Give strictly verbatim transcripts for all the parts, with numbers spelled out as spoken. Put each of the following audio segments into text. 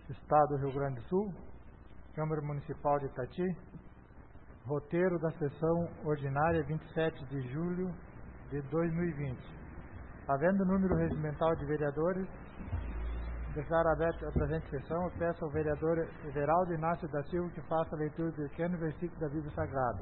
Estado do Rio Grande do Sul, Câmara Municipal de Itati, roteiro da sessão ordinária vinte e sete de julho de dois mil e vinte. Havendo número regimental de vereadores, declaro aberta a presente sessão. Eu peço ao vereador Everaldo Inácio da Silva que faça a leitura do pequeno versículo da Bíblia Sagrada.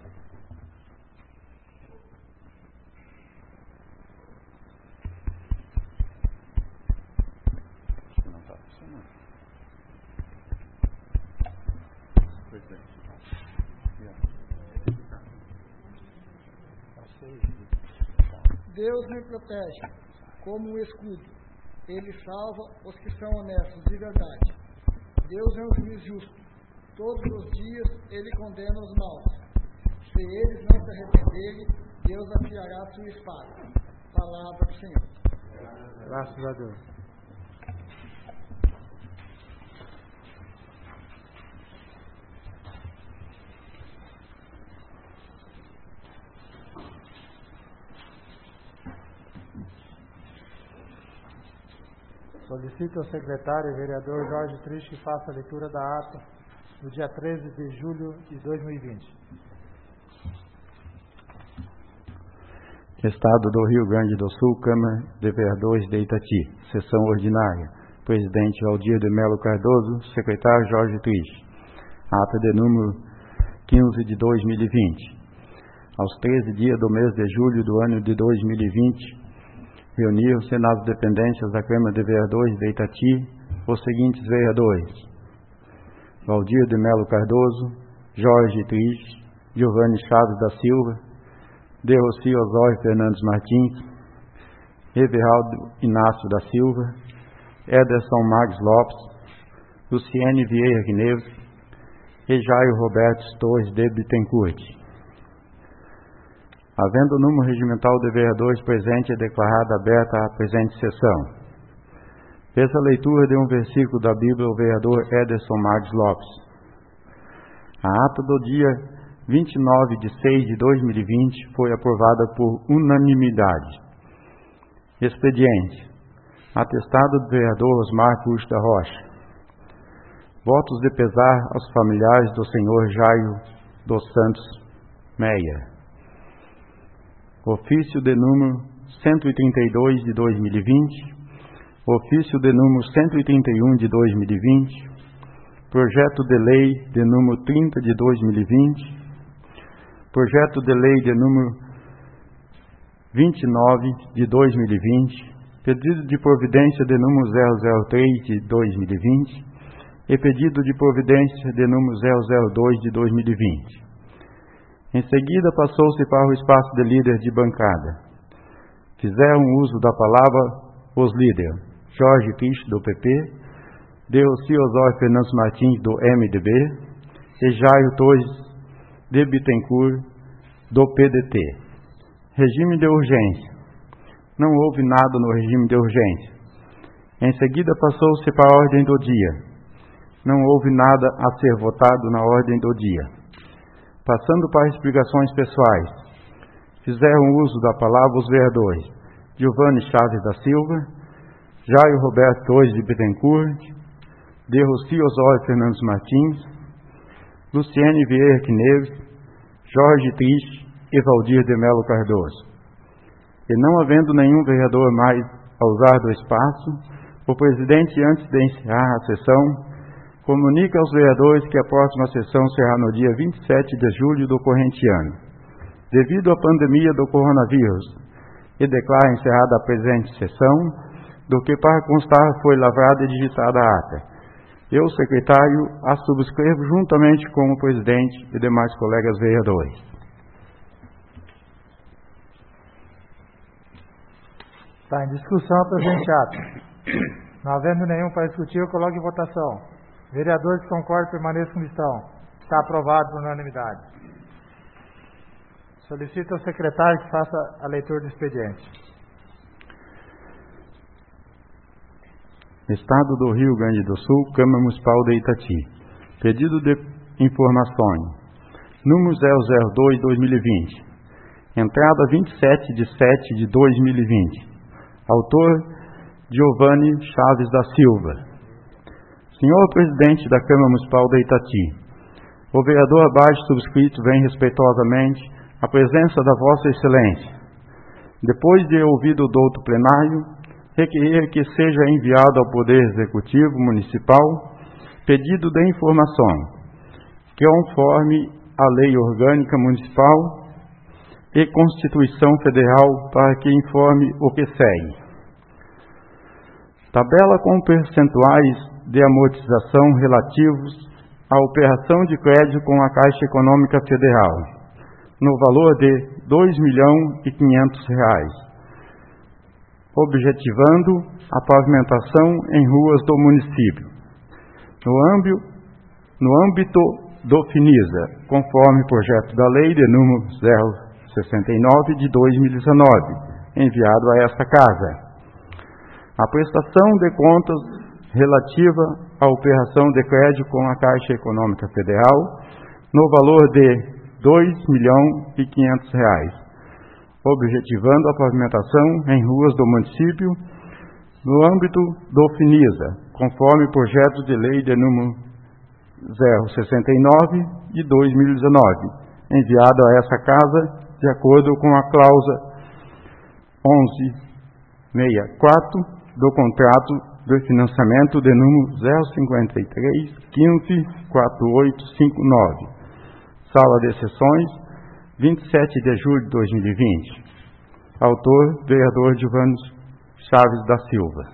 Deus me protege como um escudo. Ele salva os que são honestos de verdade. Deus é um juiz justo. Todos os dias Ele condena os maus. Se eles não se arrependerem, Deus afiará sua espada. Palavra do Senhor. Graças a Deus. Solicito ao secretário, vereador Jorge Triste, que faça a leitura da ata do dia treze de julho de dois mil e vinte. Estado do Rio Grande do Sul, Câmara de Vereadores de Itati, sessão ordinária. Presidente Aldir de Melo Cardoso, secretário Jorge Triste. Ata de número quinze de dois mil e vinte. Aos treze dias do mês de julho do ano de dois mil e vinte, reuniram-se nas dependências da Câmara de Vereadores de Itati os seguintes vereadores: Valdir de Melo Cardoso, Jorge Triste, Giovanni Chaves da Silva, Deossi Osório Fernandes Martins, Everaldo Inácio da Silva, Ederson Marques Lopes, Luciene Vieira Quineus e Jairo Roberto Torres de Bittencourt. Havendo o número regimental de vereadores presente, é declarada aberta a presente sessão. Fez a leitura de um versículo da Bíblia o vereador Ederson Marques Lopes. A ata do dia vinte e nove de seis de dois mil e vinte foi aprovada por unanimidade. Expediente. Atestado do vereador Osmar Puxo da Rocha. Votos de pesar aos familiares do senhor Jairo dos Santos Meia. Ofício de número cento e trinta e dois de dois mil e vinte, ofício de número cento e trinta e um de dois mil e vinte, projeto de lei de número trinta de dois mil e vinte, projeto de lei de número vinte e nove de dois mil e vinte, pedido de providência de número zero zero três de dois mil e vinte e pedido de providência de número zero zero dois de dois mil e vinte. Em seguida, passou-se para o espaço de líder de bancada. Fizeram uso da palavra os líderes: Jorge Triste, do P P, Deossi Osório Fernandes Martins, do M D B, e Jairo Torres de Bittencourt, do P D T. Regime de urgência. Não houve nada no regime de urgência. Em seguida, passou-se para a ordem do dia. Não houve nada a ser votado na ordem do dia. Passando para explicações pessoais, fizeram uso da palavra os vereadores Giovanni Chaves da Silva, Jairo Roberto Torres de Bittencourt, Deossi Osório Fernandes Martins, Luciene Vieira Quineus, Jorge Triste e Valdir de Melo Cardoso. E não havendo nenhum vereador mais a usar do espaço, o presidente, antes de encerrar a sessão, comunica aos vereadores que a próxima sessão será no dia vinte e sete de julho do corrente ano, devido à pandemia do coronavírus, e declara encerrada a presente sessão, do que para constar foi lavrada e digitada a ata. Eu, secretário, a subscrevo juntamente com o presidente e demais colegas vereadores. Está em discussão a presente ata. Não havendo nenhum para discutir, eu coloco em votação. Vereadores que concordam, permaneçam como estão. Está aprovado por unanimidade. Solicito ao secretário que faça a leitura do expediente. Estado do Rio Grande do Sul, Câmara Municipal de Itati. Pedido de informações. Número zero zero dois de dois mil e vinte. Entrada vinte e sete de sete de dois mil e vinte. Autor Giovanni Chaves da Silva. Senhor Presidente da Câmara Municipal de Itati, o vereador abaixo subscrito vem respeitosamente à presença da Vossa Excelência. Depois de ouvido o douto plenário, requerer que seja enviado ao Poder Executivo Municipal pedido de informação, que conforme a Lei Orgânica Municipal e Constituição Federal, para que informe o que segue. Tabela com percentuais de amortização relativos à operação de crédito com a Caixa Econômica Federal, no valor de dois milhões e quinhentos reais, objetivando a pavimentação em ruas do município. No âmbito, no âmbito do FINISA, conforme projeto da lei de número zero sessenta e nove de dois mil e dezenove, enviado a esta Casa. A prestação de contas relativa à operação de crédito com a Caixa Econômica Federal, no valor de dois milhões e quinhentos reais, objetivando a pavimentação em ruas do município, no âmbito do FINISA, conforme projeto de lei de número zero sessenta e nove de dois mil e dezenove, enviado a essa Casa de acordo com a cláusula onze sessenta e quatro do contrato de financiamento de número zero cinquenta e três quinze quarenta e oito cinquenta e nove, Sala de Sessões, vinte e sete de julho de dois mil e vinte. Autor, vereador Giovanni Chaves da Silva.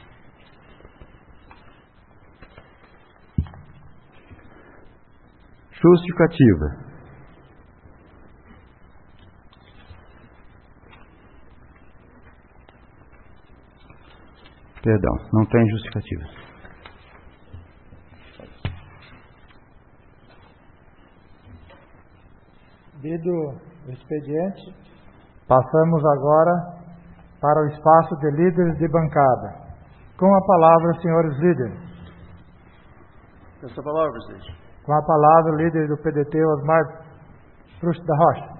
Justificativa. Perdão, não tem justificativa. Lido o expediente, passamos agora para o espaço de líderes de bancada. Com a palavra, senhores líderes. Essa palavra, presidente. Com a palavra, o líder do P D T, Osmar Fruste da Rocha.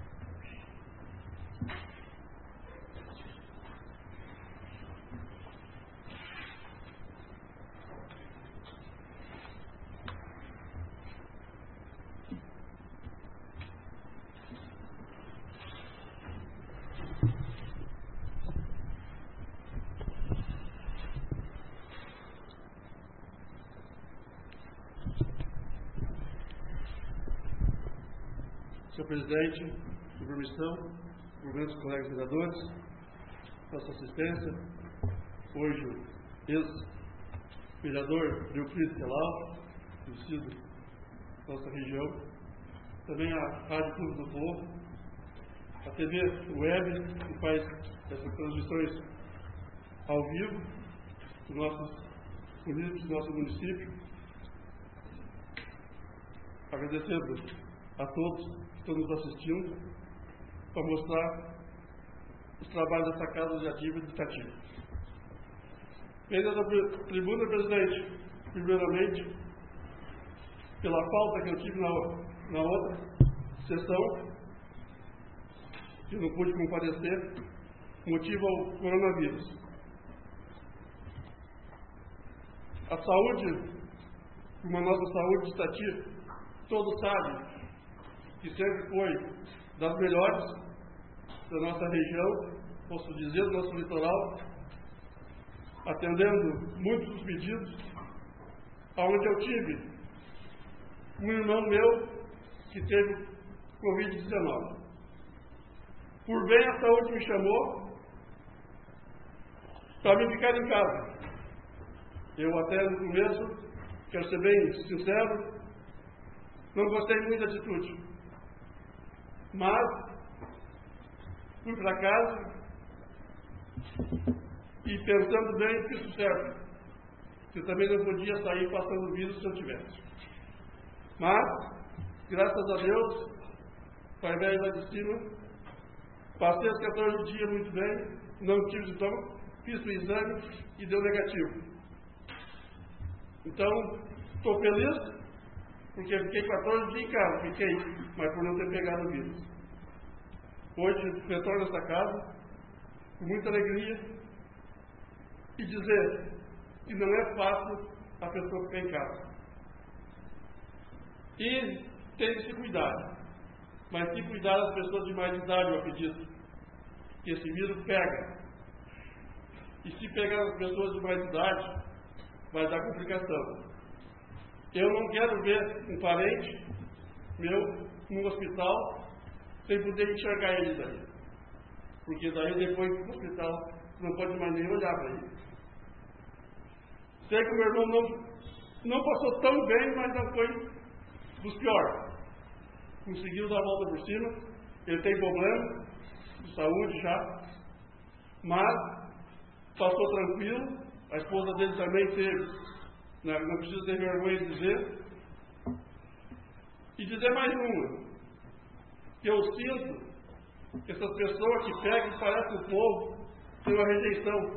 Senhor Presidente, com permissão, cumprimentos colegas vereadores, nossa assistência, hoje o ex-vereador Leoclides Celal, conhecido da nossa região, também a Rádio Clube do Povo, a T V Web, que faz essas transmissões ao vivo dos nossos políticos do nosso município, agradecendo a todos que estão nos assistindo para mostrar os trabalhos dessa Casa Legislativa de Itati. Venho da tribuna, presidente, primeiramente, pela falta que eu tive na, na outra sessão, que eu não pude comparecer, motivo ao coronavírus. A saúde, como a nossa saúde de Itati, todos sabem que sempre foi das melhores da nossa região, posso dizer, do nosso litoral, atendendo muitos dos pedidos, onde eu tive um irmão meu que teve covid dezenove. Por bem, a saúde me chamou para me ficar em casa. Eu até no começo, quero ser bem sincero, não gostei muito da atitude. Mas fui para casa e pensando bem, fiz o certo. Eu também não podia sair passando o vírus se eu tivesse. Mas, graças a Deus, Pai velho lá de cima, passei os quatorze dias muito bem, não tive sintoma, fiz o exame e deu negativo. Então, estou feliz, porque fiquei quatorze dias em casa, fiquei, mas por não ter pegado o vírus. Hoje, retorno a essa casa, com muita alegria, e dizer que não é fácil a pessoa ficar em casa. E tem que se cuidar. Mas se cuidar das pessoas de mais idade, eu acredito que esse vírus pega. E se pegar as pessoas de mais idade, vai dar complicação. Eu não quero ver um parente meu no hospital sem poder enxergar ele daí. Porque daí depois do hospital não pode mais nem olhar para ele. Sei que o meu irmão não, não passou tão bem, mas não foi dos piores. Conseguiu dar a volta por cima. Ele tem problema de saúde já, mas passou tranquilo. A esposa dele também teve. Não, não precisa ter vergonha de dizer. E dizer mais uma. Que eu sinto que essas pessoas que pegam e parecem o povo têm uma rejeição.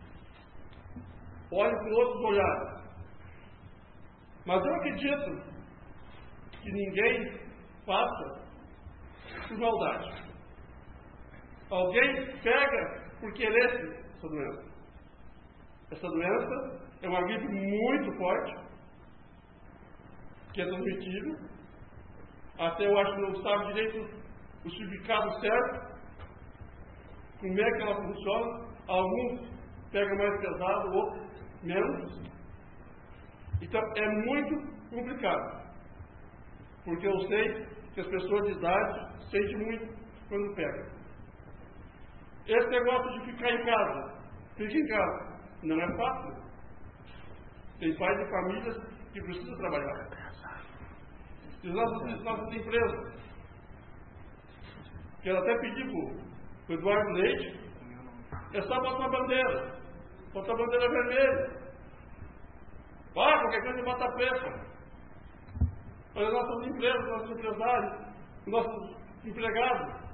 Olhem com outros olhares. Mas eu acredito que ninguém faça por maldade. Alguém pega por querer essa doença. Essa doença é uma gripe muito forte, que é transmitível. Até eu acho que não sabe direito o significado certo, como é que ela funciona. Alguns pegam mais pesado, outros menos. Então é muito complicado, porque eu sei que as pessoas de idade sentem muito quando pegam. Esse negócio de ficar em casa, fica em casa, não é fácil. Tem pais de famílias que precisam trabalhar. E as nossas, nossas empresas, quero até pedir para o Eduardo Leite, é só botar a bandeira, botar a bandeira vermelha. Ah, qualquer coisa bota preta. Para as nossas empresas, nossos empresários, nossos empregados.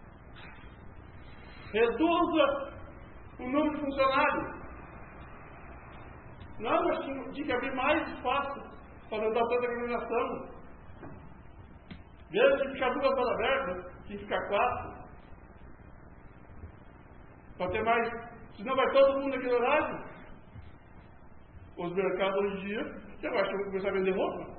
Reduza o número de funcionários. Não, mas tinha que abrir mais espaço para não dar tanta aglomeração. Mesmo de ficar duas horas abertas, tinha que ficar quatro. Para ter mais. Senão vai todo mundo naquele horário. Os mercados hoje em dia, eu acho que vão começar a vender roupa.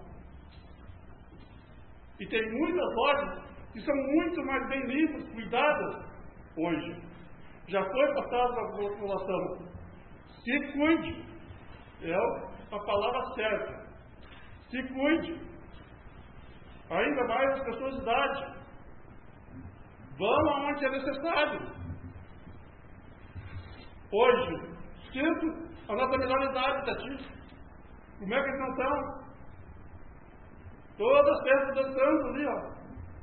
E tem muitas lojas que são muito mais bem limpas, cuidadas hoje. Já foi passado para a população. Se cuide. É a palavra certa. Se cuide. Ainda mais as pessoas de idade. Vão aonde é necessário. Hoje, sinto a nossa melhor idade, Tati. Como é que eles não estão? Todas as festas dançando ali, ó.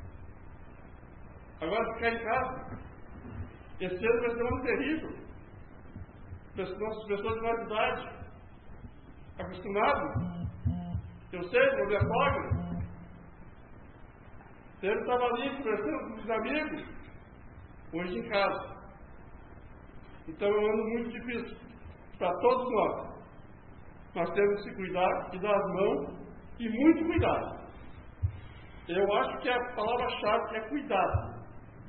Agora ficar em casa. Esse ano vai ser um ano terrível. Nossas pessoas de mais idade. Acostumados. Eu sei, com a minha sogra. Ele estava ali conversando com os amigos. Hoje em casa. Então é um ano muito difícil para todos nós. Nós temos que se cuidar e dar as mãos e muito cuidado. Eu acho que a palavra-chave é cuidado.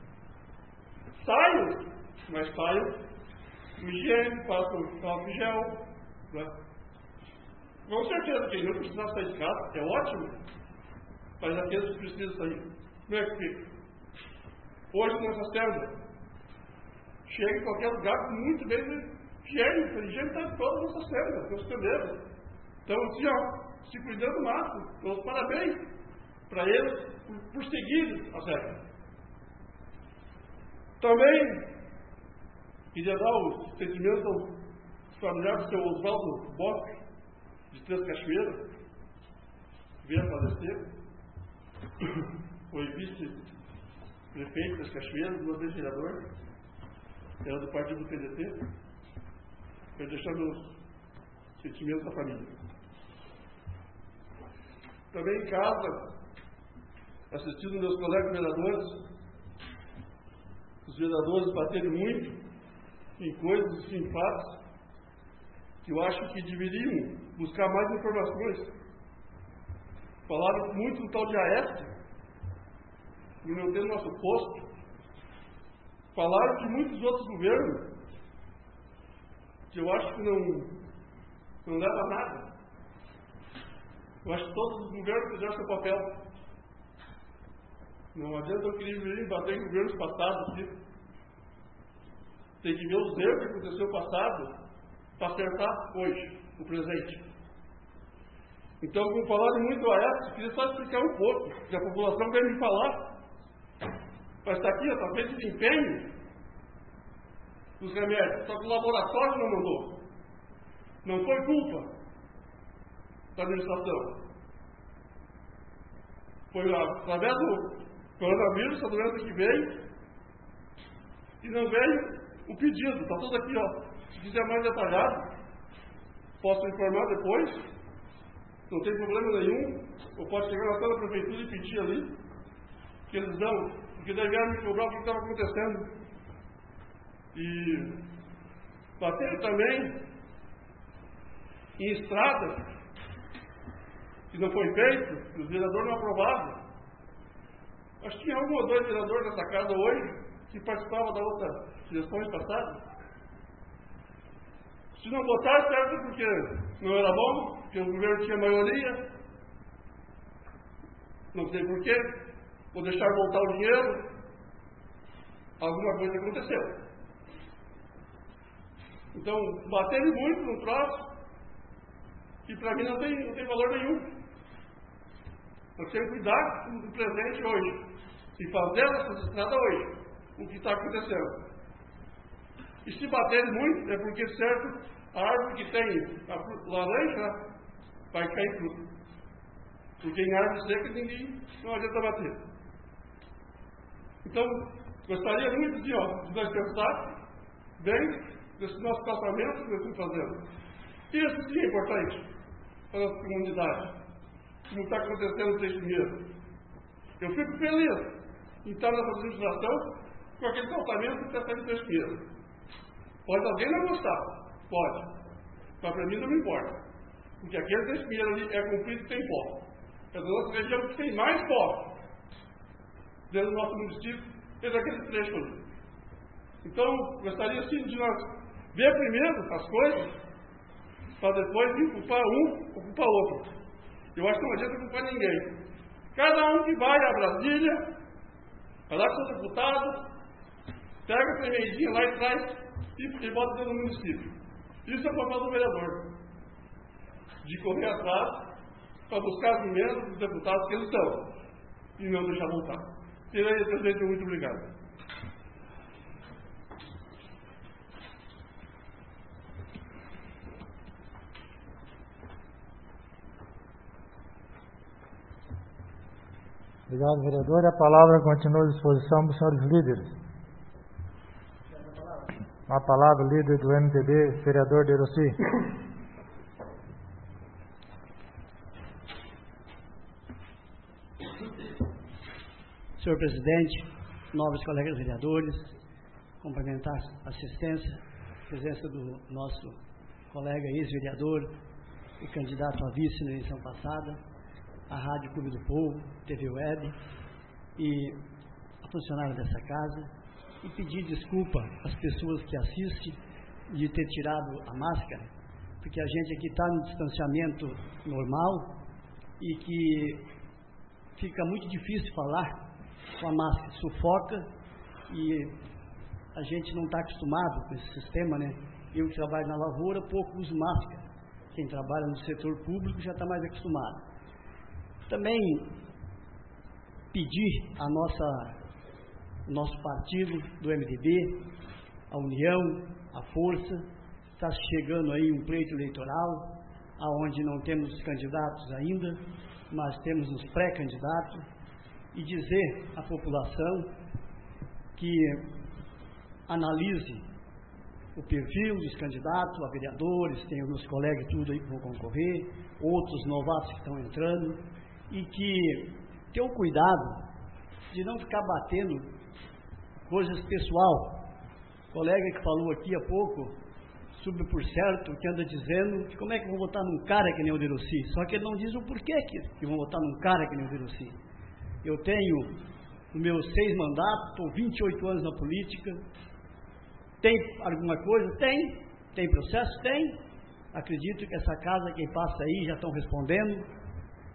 Saiam, mas saiam com higiene, façam álcool gel. Né? Com certeza, quem não precisa sair de casa é ótimo, mas aqueles que precisam sair, como é que fica? Hoje nessa célula, chega em qualquer lugar com muito bem de higiene, a higiene está em toda a nossa célula, nos primeiros. Então, assim, ó, se cuidando do máximo, então, parabéns para eles por, por seguir as regras. Também queria dar o sentimento aos familiares do seu Oswaldo Bock, de Três Cachoeiras, que veio a falecer. Foi vice-prefeito das Cachoeiras, duas vezes vereador, era do partido do P D T. Foi deixando os sentimentos da família. Também em casa, assistindo meus colegas vereadores, os vereadores baterem muito em coisas assim, em fatos, que eu acho que deveriam buscar mais informações. Falaram muito do tal de Aécio, no meu tempo, nosso posto. Falaram de muitos outros governos, que eu acho que não, não leva a nada. Eu acho que todos os governos fizeram seu papel. Não adianta eu querer vir bater em governos passados aqui. Tem que ver os erros que aconteceu no passado para acertar hoje, o presente. Então, como falaram muito a época, eu queria só explicar um pouco, que a população quer me falar. Mas está aqui, está feito de empenho dos remédios, só que o laboratório não mandou. Não foi culpa da administração. Foi através do coronavírus, a doença que veio, e não veio o pedido. Está tudo aqui, ó. Se quiser mais detalhado, posso informar depois. Não tem problema nenhum. Ou pode chegar até na prefeitura e pedir ali, que eles dão, porque daí vieram me cobrar o que estava acontecendo. E bateram também em estradas que não foi feito, que os vereadores não aprovaram. Acho que tinha um ou dois vereadores dessa casa hoje que participavam da outra gestão passada. Se não votar, certo, porque não era bom, porque o governo tinha maioria. Não sei porquê. Vou deixar voltar o dinheiro. Alguma coisa aconteceu. Então, bateram muito no troço, que para mim não tem, não tem valor nenhum. Nós temos que cuidar do presente hoje e fazer essas estradas hoje, o que está acontecendo. E se baterem muito, é porque, certo, a árvore que tem a laranja vai cair fruto. Porque em árvore seca ninguém não adianta bater. Então, gostaria muito de, ó, de nós pensar bem desse nosso tratamento que nós estamos fazendo. Isso sim é importante para a nossa comunidade. Como está acontecendo desde dinheiro. Eu fico feliz em estar nessa administração com aquele tratamento que está sendo desde dinheiro. Pode alguém não gostar, pode. Mas para mim não me importa. Porque aquele desde dinheiro ali é cumprido e tem pó. É da nossa região que tem mais pó dentro do nosso município, é daquele trecho ali. Então, gostaria sim de nós ver primeiro as coisas, para depois vir culpar um ou culpar outro. Eu acho que não adianta culpar ninguém. Cada um que vai a Brasília, vai lá com o seu deputado, pega a semeirinha lá e traz e, e bota dentro do município. Isso é o papel do vereador. De correr atrás para buscar as emendas dos deputados que eles estão. E não deixar voltar. Tirei esse jeito, muito obrigado. Obrigado, vereador. A palavra continua à disposição dos senhores líderes. A palavra, líder do M T B, vereador Deroci. Senhor presidente, nobres colegas vereadores, cumprimentar a assistência, a presença do nosso colega ex-vereador e candidato a vice na eleição passada, a Rádio Clube do Povo, T V Web e a funcionária dessa casa, e pedir desculpa às pessoas que assistem de ter tirado a máscara, porque a gente aqui está no distanciamento normal e que fica muito difícil falar com a máscara, sufoca, e a gente não está acostumado com esse sistema, né? Eu que trabalho na lavoura, pouco uso máscara. Quem trabalha no setor público já está mais acostumado. Também pedir a nossa, nosso partido do M D B, a União, a Força, está chegando aí um pleito eleitoral, aonde não temos candidatos ainda, mas temos os pré-candidatos, e dizer à população que analise o perfil dos candidatos a vereadores, tem os meus colegas tudo aí que vão concorrer, outros novatos que estão entrando, e que tenham cuidado de não ficar batendo coisas pessoal. O colega que falou aqui há pouco, sobre por certo, que anda dizendo que como é que vão votar num cara que nem o Deroci, só que ele não diz o porquê que, que vão votar num cara que nem o Deroci. Eu tenho os meus seis mandatos, estou vinte e oito anos na política. Tem alguma coisa? Tem. Tem processo? Tem. Acredito que essa casa, quem passa aí, já estão respondendo.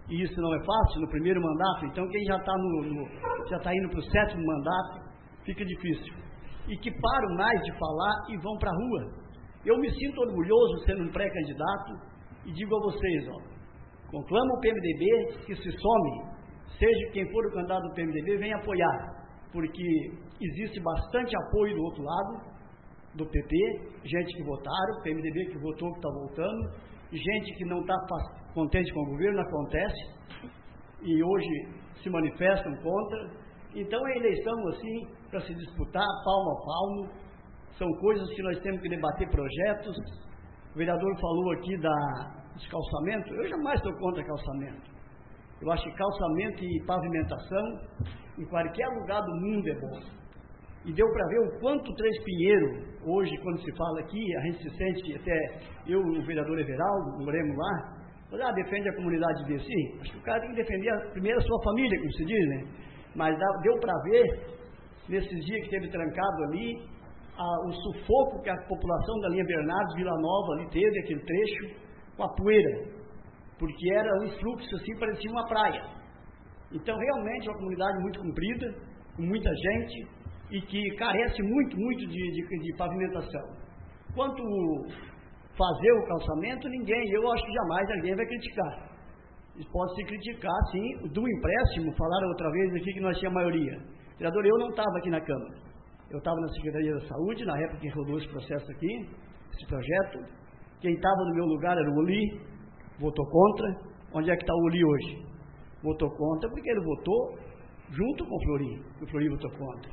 e isso não é fácil no primeiro mandato, então quem já está no, no, já está indo para o sétimo mandato, fica difícil. E que param mais de falar e vão para a rua. Eu me sinto orgulhoso sendo um pré-candidato e digo a vocês, ó, conclamo o P M D B que se some, seja quem for o candidato do P M D B, venha apoiar, porque existe bastante apoio do outro lado, do P P, gente que votaram, P M D B que votou, que está voltando, gente que não está contente com o governo, acontece, e hoje se manifestam contra. Então é eleição assim, para se disputar, palmo a palmo, são coisas que nós temos que debater projetos. O vereador falou aqui da, dos calçamentos, eu jamais estou contra calçamento. Eu acho que calçamento e pavimentação, em qualquer lugar do mundo é bom. E deu para ver o quanto Três Pinheiro, hoje, quando se fala aqui, a gente se sente, até eu, o vereador Everaldo, moremos lá, falei, ah, defende a comunidade de Sim. Acho que o cara tem que defender a, primeiro a sua família, como se diz, né? Mas dá, deu para ver, nesses dias que teve trancado ali, a, o sufoco que a população da linha Bernardes, Vila Nova, ali teve, aquele trecho, com a poeira, porque era um fluxo assim, parecia uma praia. Então, realmente, é uma comunidade muito comprida, com muita gente, e que carece muito, muito de, de, de pavimentação. Quanto fazer o calçamento, ninguém, eu acho que jamais alguém vai criticar. Pode se criticar, sim, do empréstimo, falaram outra vez aqui que nós tínhamos maioria. Vereador, eu não estava aqui na Câmara, eu estava na Secretaria da Saúde, na época que rodou esse processo aqui, esse projeto. Quem estava no meu lugar era o Uli, votou contra. Onde é que está o Uli hoje? Votou contra porque ele votou junto com o Flori, o Flori votou contra.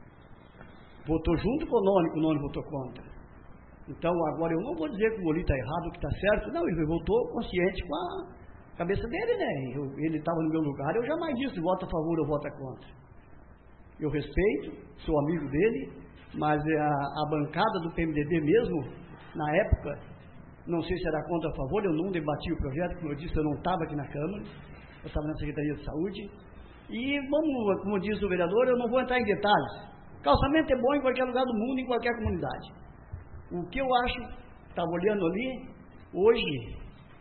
Votou junto com o Noni, que o Noni votou contra. Então, agora eu não vou dizer que o Uli está errado, que está certo, não, ele votou consciente com a cabeça dele, né? Eu, ele estava no meu lugar, eu jamais disse vota a favor ou vota contra. Eu respeito, sou amigo dele, mas a, a bancada do P M D B mesmo, na época, não sei se era contra ou a favor, eu não debati o projeto, como eu disse, eu não estava aqui na Câmara, eu estava na Secretaria de Saúde, e vamos, como diz o vereador, eu não vou entrar em detalhes. Calçamento é bom em qualquer lugar do mundo, em qualquer comunidade. O que eu acho, estava olhando ali, hoje,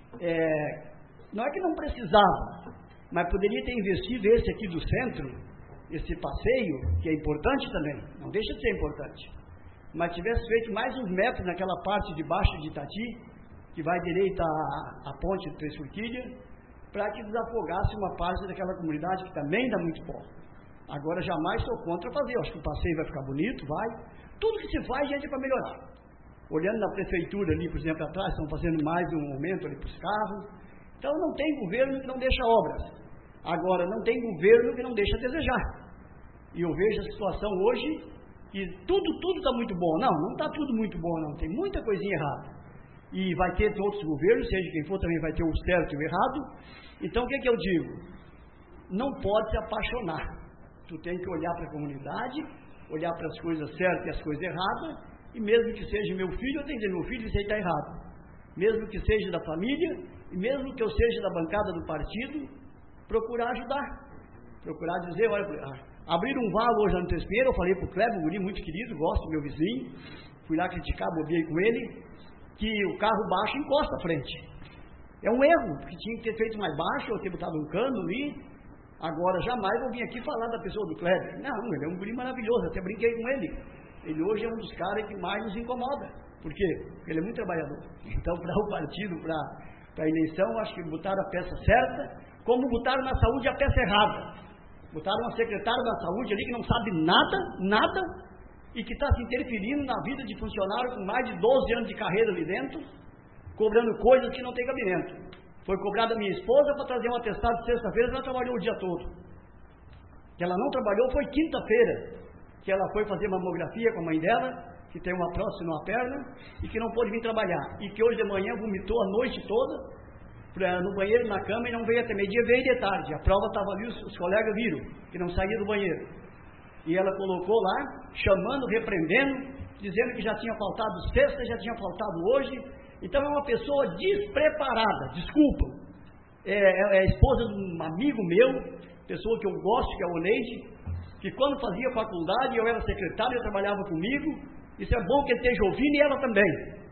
é, não é que não precisava, mas poderia ter investido esse aqui do centro, esse passeio, que é importante também, não deixa de ser importante, mas tivesse feito mais uns metros naquela parte de baixo de Itati, que vai direita à, à ponte de Três Forquilhas, para que desafogasse uma parte daquela comunidade que também dá muito pó. Agora jamais sou contra fazer, eu acho que o passeio vai ficar bonito, vai, tudo que se faz, gente, é para melhorar. Olhando na prefeitura ali, por exemplo, atrás, estão fazendo mais um aumento ali para os carros, então não tem governo que não deixa obras, agora não tem governo que não deixa a desejar, e eu vejo a situação hoje, que tudo, tudo está muito bom, não, não está tudo muito bom não, tem muita coisinha errada, e vai ter outros governos, seja quem for, também vai ter o certo e o errado. Então o que é que eu digo? Não pode se apaixonar, tu tem que olhar para a comunidade, olhar para as coisas certas e as coisas erradas, e mesmo que seja meu filho, eu tenho que dizer, meu filho, isso aí está errado, mesmo que seja da família, e mesmo que eu seja da bancada do partido, procurar ajudar, procurar dizer, olha, abrir um valo hoje no Três Pinheiros, eu falei para o Kleber, um guri muito querido, gosto do meu vizinho, fui lá criticar, bobiei com ele, que o carro baixo encosta à frente, é um erro, porque tinha que ter feito mais baixo, ou ter botado um cano ali. Agora jamais vou vir aqui falar da pessoa do Kleber, não, ele é um guri maravilhoso, até brinquei com ele, ele hoje é um dos caras que mais nos incomoda, por quê? Porque ele é muito trabalhador, então para o partido, para a eleição, acho que botaram a peça certa, como botaram na saúde a peça errada, botaram uma secretária da saúde ali que não sabe nada, nada, e que está se interferindo na vida de funcionário com mais de doze anos de carreira ali dentro, cobrando coisas que não tem cabimento. Foi cobrada a minha esposa para trazer um atestado de sexta-feira, ela trabalhou o dia todo. Que ela não trabalhou foi quinta-feira, que ela foi fazer mamografia com a mãe dela, que tem uma prótese numa perna, e que não pôde vir trabalhar. E que hoje de manhã vomitou a noite toda, pra, no banheiro, na cama, e não veio até meio-dia, veio de tarde. A prova estava ali, os, os colegas viram, que não saía do banheiro. E ela colocou lá, chamando, repreendendo, dizendo que já tinha faltado sexta, já tinha faltado hoje. Então é uma pessoa despreparada, desculpa, é, é, é a esposa de um amigo meu, pessoa que eu gosto, que é o Oneide, que quando fazia faculdade, eu era secretário, eu trabalhava comigo, isso é bom que ele esteja ouvindo, e ela também,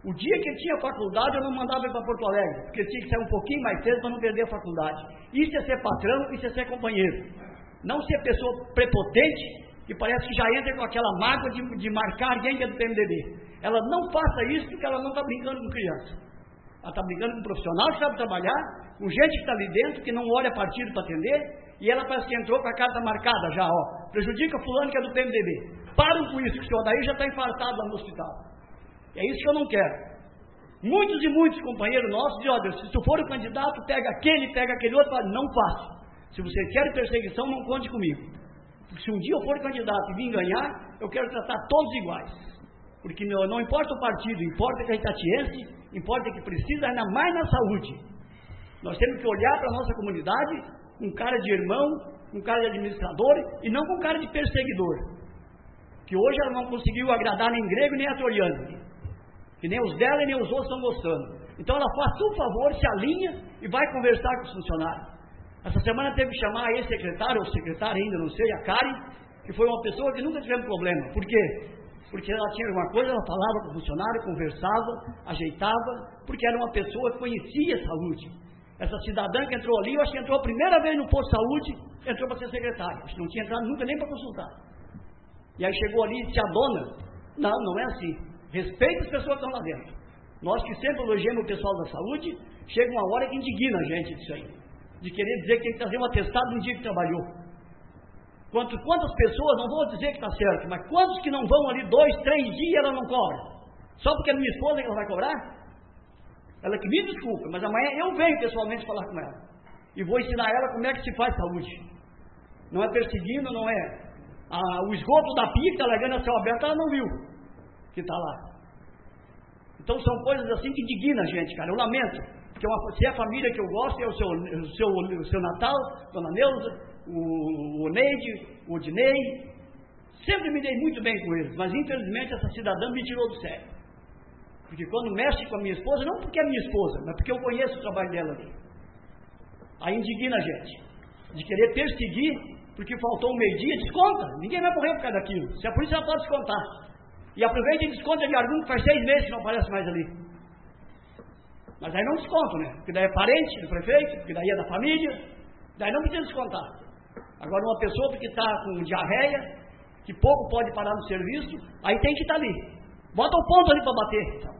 O dia que ele tinha faculdade, eu não mandava ele para Porto Alegre, porque ele tinha que sair um pouquinho mais cedo para não perder a faculdade. Isso é ser patrão, isso é ser companheiro. Não ser pessoa prepotente, que parece que já entra com aquela mágoa de, de marcar alguém que é do P M D B. Ela não faça isso porque ela não está brincando com criança. Ela está brincando com um profissional que sabe trabalhar, com gente que está ali dentro, que não olha partido para atender, e ela parece que entrou com a carta marcada já, ó. Prejudica fulano que é do P M D B. Param com isso, que o senhor daí já está infartado lá no hospital. É isso que eu não quero. Muitos e muitos companheiros nossos dizem, olha, se tu for o candidato, pega aquele, pega aquele outro, fala, não faça. Se você quer perseguição, não conte comigo. Porque se um dia eu for candidato e vim ganhar, eu quero tratar todos iguais. Porque não, não importa o partido, importa que a Itatiense, importa que precisa, ainda mais na saúde. Nós temos que olhar para a nossa comunidade com cara de irmão, com cara de administrador e não com cara de perseguidor. Que hoje ela não conseguiu agradar nem grego nem atoriano. Que nem os dela e nem os outros estão gostando. Então ela faz um favor, se alinha e vai conversar com os funcionários. Essa semana teve que chamar a ex-secretária, ou secretária ainda, não sei, a Karen, que foi uma pessoa que nunca tivemos problema. Por quê? Porque ela tinha alguma coisa, ela falava com o funcionário, conversava, ajeitava, porque era uma pessoa que conhecia a saúde. Essa cidadã que entrou ali, eu acho que entrou a primeira vez no posto de saúde, entrou para ser secretária. Acho que não tinha entrado nunca nem para consultar. E aí chegou ali e disse, a dona, não, não é assim. Respeita as pessoas que estão lá dentro. Nós que sempre elogiamos o pessoal da saúde, chega uma hora que indigna a gente disso aí. De querer dizer que tem que trazer um atestado no dia que trabalhou. Quanto, quantas pessoas, não vou dizer que está certo, mas quantos que não vão ali dois, três dias e ela não cobra? Só porque é minha esposa que ela vai cobrar? Ela que me desculpa, mas amanhã eu venho pessoalmente falar com ela. E vou ensinar ela como é que se faz saúde. Não é perseguindo, não é... Ah, o esgoto da pia que está largando a céu aberto, ela não viu que está lá. Então são coisas assim que indignam a gente, cara. Eu lamento, porque uma, se é a família que eu gosto, é o seu, o seu, o seu Natal, Dona Neuza, o, o Neide, o Odinei. Sempre me dei muito bem com eles, mas infelizmente essa cidadã me tirou do sério. Porque quando mexe com a minha esposa, não porque é minha esposa, mas porque eu conheço o trabalho dela ali. Aí indigna a gente, de querer perseguir, porque faltou um meio-dia, desconta. Ninguém vai morrer por causa daquilo. Se a polícia ela pode descontar. E aproveita e desconta de algum que faz seis meses que não aparece mais ali. Mas aí não desconto, né? Porque daí é parente do prefeito, porque daí é da família, daí não precisa descontar. Agora uma pessoa que está com diarreia, que pouco pode parar no serviço, aí tem que estar ali. Bota o ponto ali para bater. Então.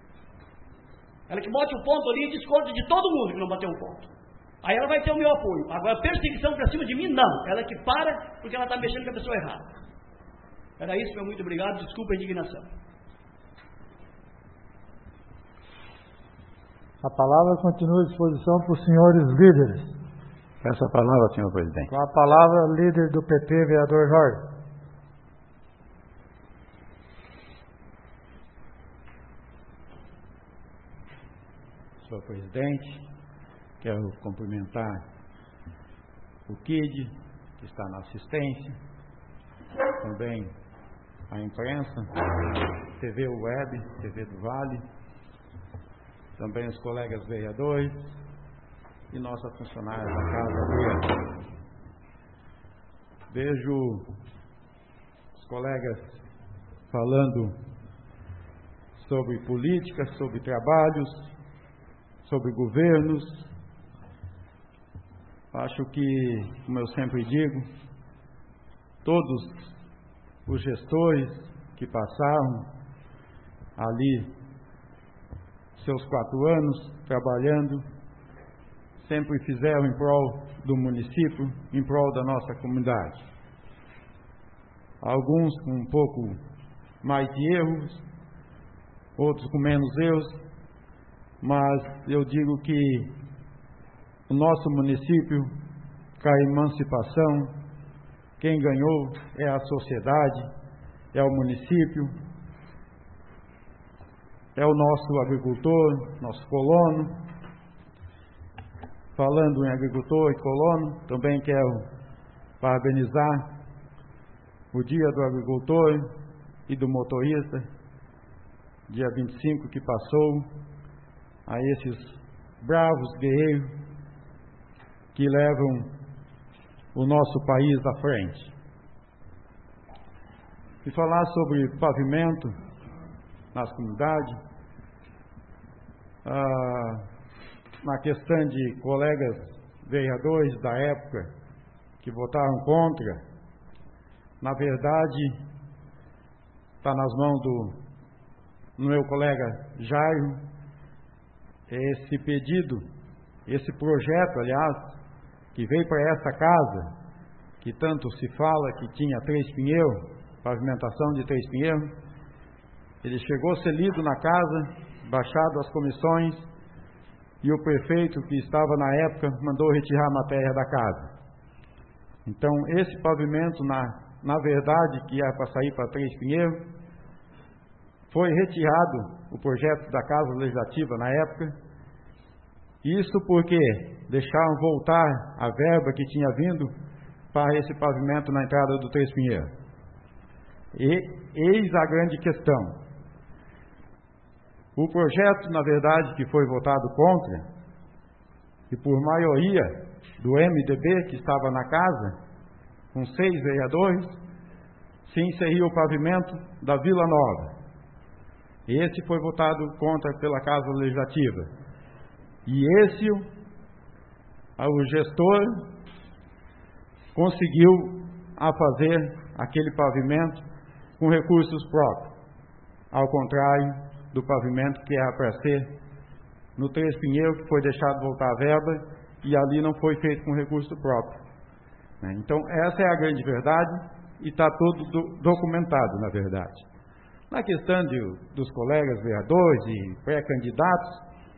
Ela que bote o ponto ali e desconta de todo mundo que não bateu o ponto. Aí ela vai ter o meu apoio. Agora, perseguição para cima de mim, não. Ela que para porque ela está mexendo com a pessoa errada. Era isso, meu muito obrigado. Desculpa a indignação. A palavra continua à disposição para os senhores líderes. Essa palavra, senhor presidente. Com a palavra, líder do P T, vereador Jorge. Senhor presidente, quero cumprimentar o K I D, que está na assistência, também a imprensa, T V Web, T V do Vale, também os colegas vereadores e nossa funcionária da Casa Verde. Vejo os colegas falando sobre política, sobre trabalhos, sobre governos. Acho que, como eu sempre digo, todos os gestores que passaram ali seus quatro anos trabalhando, sempre fizeram em prol do município, em prol da nossa comunidade. Alguns com um pouco mais de erros, outros com menos erros, mas eu digo que o nosso município, com a emancipação, quem ganhou é a sociedade, é o município, é o nosso agricultor, nosso colono. Falando em agricultor e colono, também quero parabenizar o Dia do Agricultor e do Motorista, dia vinte e cinco que passou, a esses bravos guerreiros que levam o nosso país à frente. E falar sobre pavimento nas comunidades, ah, na questão de colegas vereadores da época que votaram contra, na verdade, está nas mãos do meu colega Jairo, esse pedido, esse projeto, aliás, que veio para essa casa, que tanto se fala que tinha Três Pinheiros, pavimentação de Três Pinheiros, ele chegou a ser lido na casa, baixado às comissões, e o prefeito que estava na época mandou retirar a matéria da casa. Então, esse pavimento, na, na verdade, que era para sair para Três Pinheiros, foi retirado o projeto da Casa Legislativa na época. Isso porque deixaram voltar a verba que tinha vindo para esse pavimento na entrada do Três Pinheiros. E eis a grande questão. O projeto, na verdade, que foi votado contra, e por maioria do M D B que estava na casa, com seis vereadores, se inseria o pavimento da Vila Nova. Esse foi votado contra pela Casa Legislativa. E esse, o gestor, conseguiu a fazer aquele pavimento com recursos próprios, ao contrário do pavimento que era para ser no Três Pinheiros, que foi deixado voltar a verba, e ali não foi feito com recurso próprio. Então, essa é a grande verdade, e está tudo do, documentado, na verdade. Na questão de, dos colegas vereadores e pré-candidatos,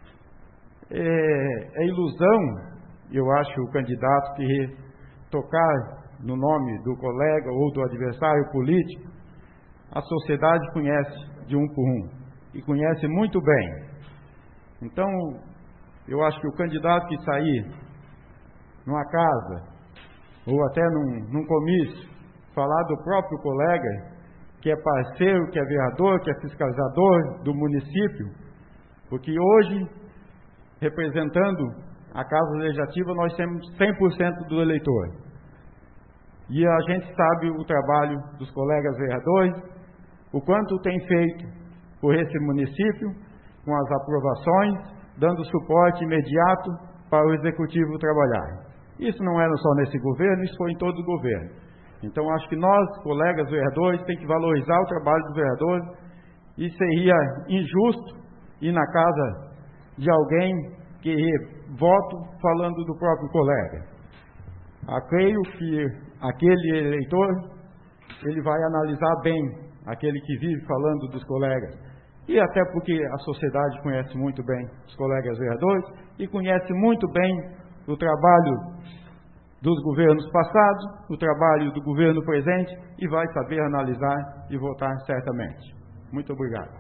é, é ilusão, eu acho, o candidato que tocar no nome do colega ou do adversário político. A sociedade conhece de um por um, e conhece muito bem. Então, eu acho que o candidato que sair numa casa, ou até num, num comício, falar do próprio colega, que é parceiro, que é vereador, que é fiscalizador do município, porque hoje, representando a Casa Legislativa, nós temos cem por cento do eleitor. E a gente sabe o trabalho dos colegas vereadores, o quanto tem feito por esse município, com as aprovações, dando suporte imediato para o Executivo trabalhar. Isso não era só nesse governo, isso foi em todo o governo. Então, acho que nós, colegas vereadores, temos que valorizar o trabalho dos vereadores, e seria injusto ir na casa de alguém que voto falando do próprio colega. Eu creio que aquele eleitor, ele vai analisar bem aquele que vive falando dos colegas. E até porque a sociedade conhece muito bem os colegas vereadores e conhece muito bem o trabalho dos governos passados, o trabalho do governo presente, e vai saber analisar e votar certamente. Muito obrigado.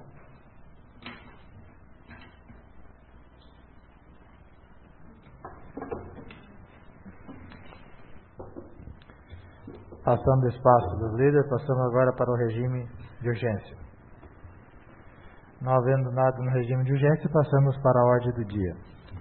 Passando o espaço dos líderes, passamos agora para o regime de urgência. Não havendo nada no regime de urgência, passamos para a ordem do dia.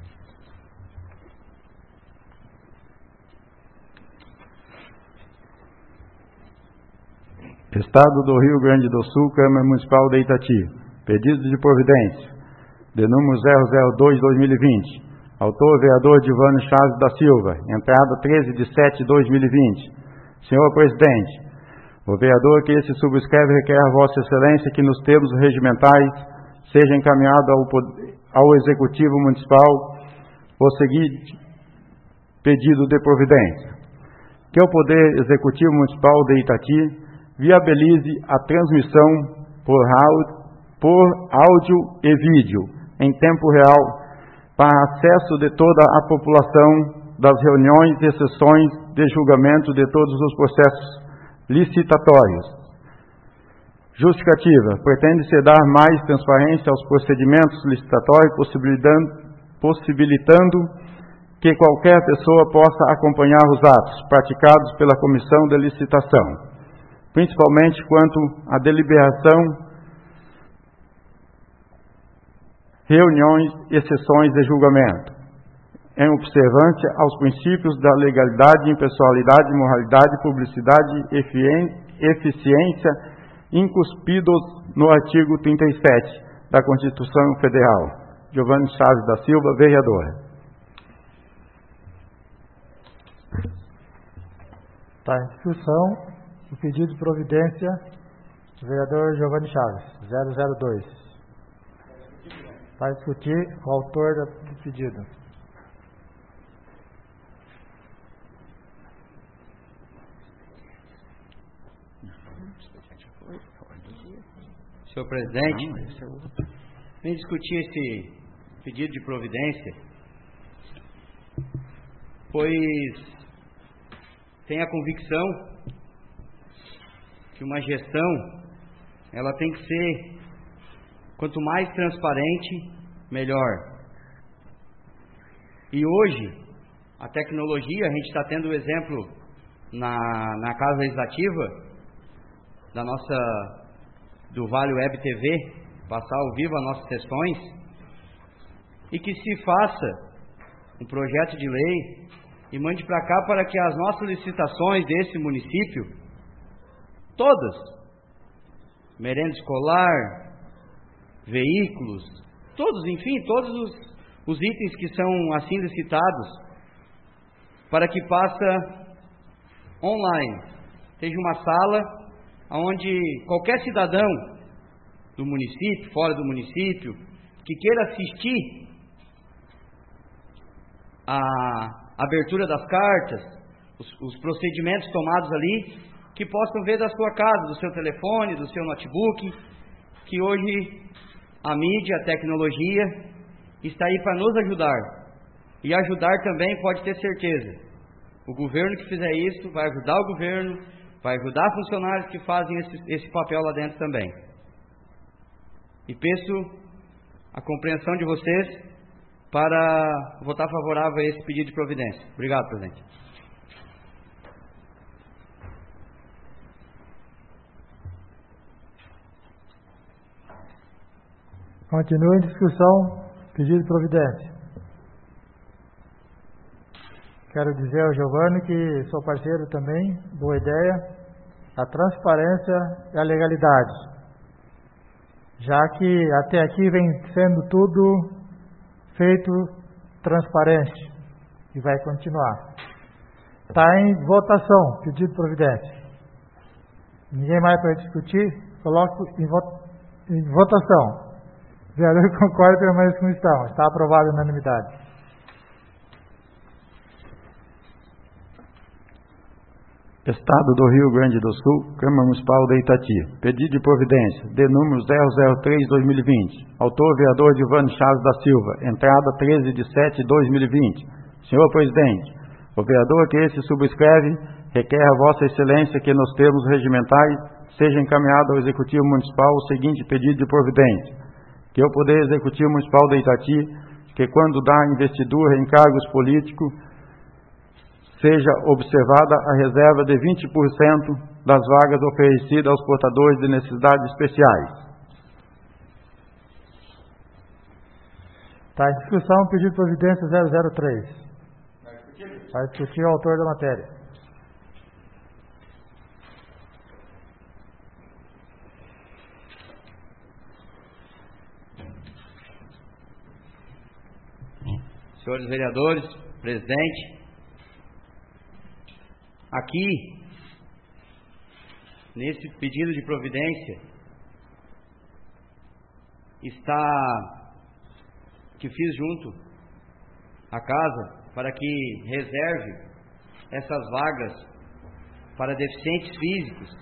Estado do Rio Grande do Sul, Câmara Municipal de Itati. Pedido de providência, de número zero zero dois barra dois mil e vinte. Autor, vereador Divano Chaves da Silva. Entrada treze de setembro de dois mil e vinte. Senhor Presidente, o vereador que esse subscreve requer a Vossa Excelência que nos termos regimentais seja encaminhado ao, ao Executivo Municipal o seguinte pedido de providência. Que o Poder Executivo Municipal de Itati viabilize a transmissão por áudio, por áudio e vídeo em tempo real para acesso de toda a população das reuniões e sessões de julgamento de todos os processos licitatórios. Justificativa. Pretende-se dar mais transparência aos procedimentos licitatórios, possibilitando, possibilitando que qualquer pessoa possa acompanhar os atos praticados pela comissão de licitação, principalmente quanto à deliberação, reuniões e sessões de julgamento, em observância aos princípios da legalidade, impessoalidade, moralidade, publicidade e eficiência incuspidos no artigo trinta e sete da Constituição Federal, Giovanni Chaves da Silva, vereador. Está em discussão o pedido de providência do vereador Giovanni Chaves, zero zero dois. Para discutir o autor do pedido. Senhor presidente, vem discutir esse pedido de providência, pois tem a convicção que uma gestão, ela tem que ser, quanto mais transparente, melhor. E hoje, a tecnologia, a gente está tendo o exemplo na, na Casa Legislativa, da nossa, do Vale Web T V, passar ao vivo as nossas sessões, e que se faça um projeto de lei e mande para cá para que as nossas licitações desse município, todas, merenda escolar, veículos, todos, enfim, todos os, os itens que são assim licitados, para que passe online, seja uma sala onde qualquer cidadão do município, fora do município, que queira assistir a abertura das cartas, os, os procedimentos tomados ali, que possam ver da sua casa, do seu telefone, do seu notebook, que hoje a mídia, a tecnologia está aí para nos ajudar. E ajudar também, pode ter certeza, o governo que fizer isso vai ajudar o governo, vai ajudar funcionários que fazem esse, esse papel lá dentro também. E peço a compreensão de vocês para votar favorável a esse pedido de providência. Obrigado, presidente. Continua em discussão, pedido de providência. Quero dizer ao Giovanni que sou parceiro também, boa ideia, a transparência e a legalidade, já que até aqui vem sendo tudo feito transparente e vai continuar. Está em votação, pedido de providência. Ninguém mais para discutir? Coloco em, vo em votação. O vereador concorda e permanece como estão. Está aprovado a unanimidade. Estado do Rio Grande do Sul, Câmara Municipal de Itati. Pedido de providência, de número zero zero três barra dois mil e vinte. Autor, vereador Giovanni Chaves da Silva. Entrada treze de setembro de dois mil e vinte. Senhor presidente, o vereador que esse subscreve requer a Vossa Excelência que nos termos regimentais seja encaminhado ao Executivo Municipal o seguinte pedido de providência. Que o Poder Executivo Municipal de Itati, que quando dá investidura em cargos políticos, seja observada a reserva de vinte por cento das vagas oferecidas aos portadores de necessidades especiais. Está em discussão, pedido de providência zero zero três. Vai discutir o autor da matéria. Senhores vereadores, presidente, aqui, nesse pedido de providência, está, que fiz junto à casa, para que reserve essas vagas para deficientes físicos,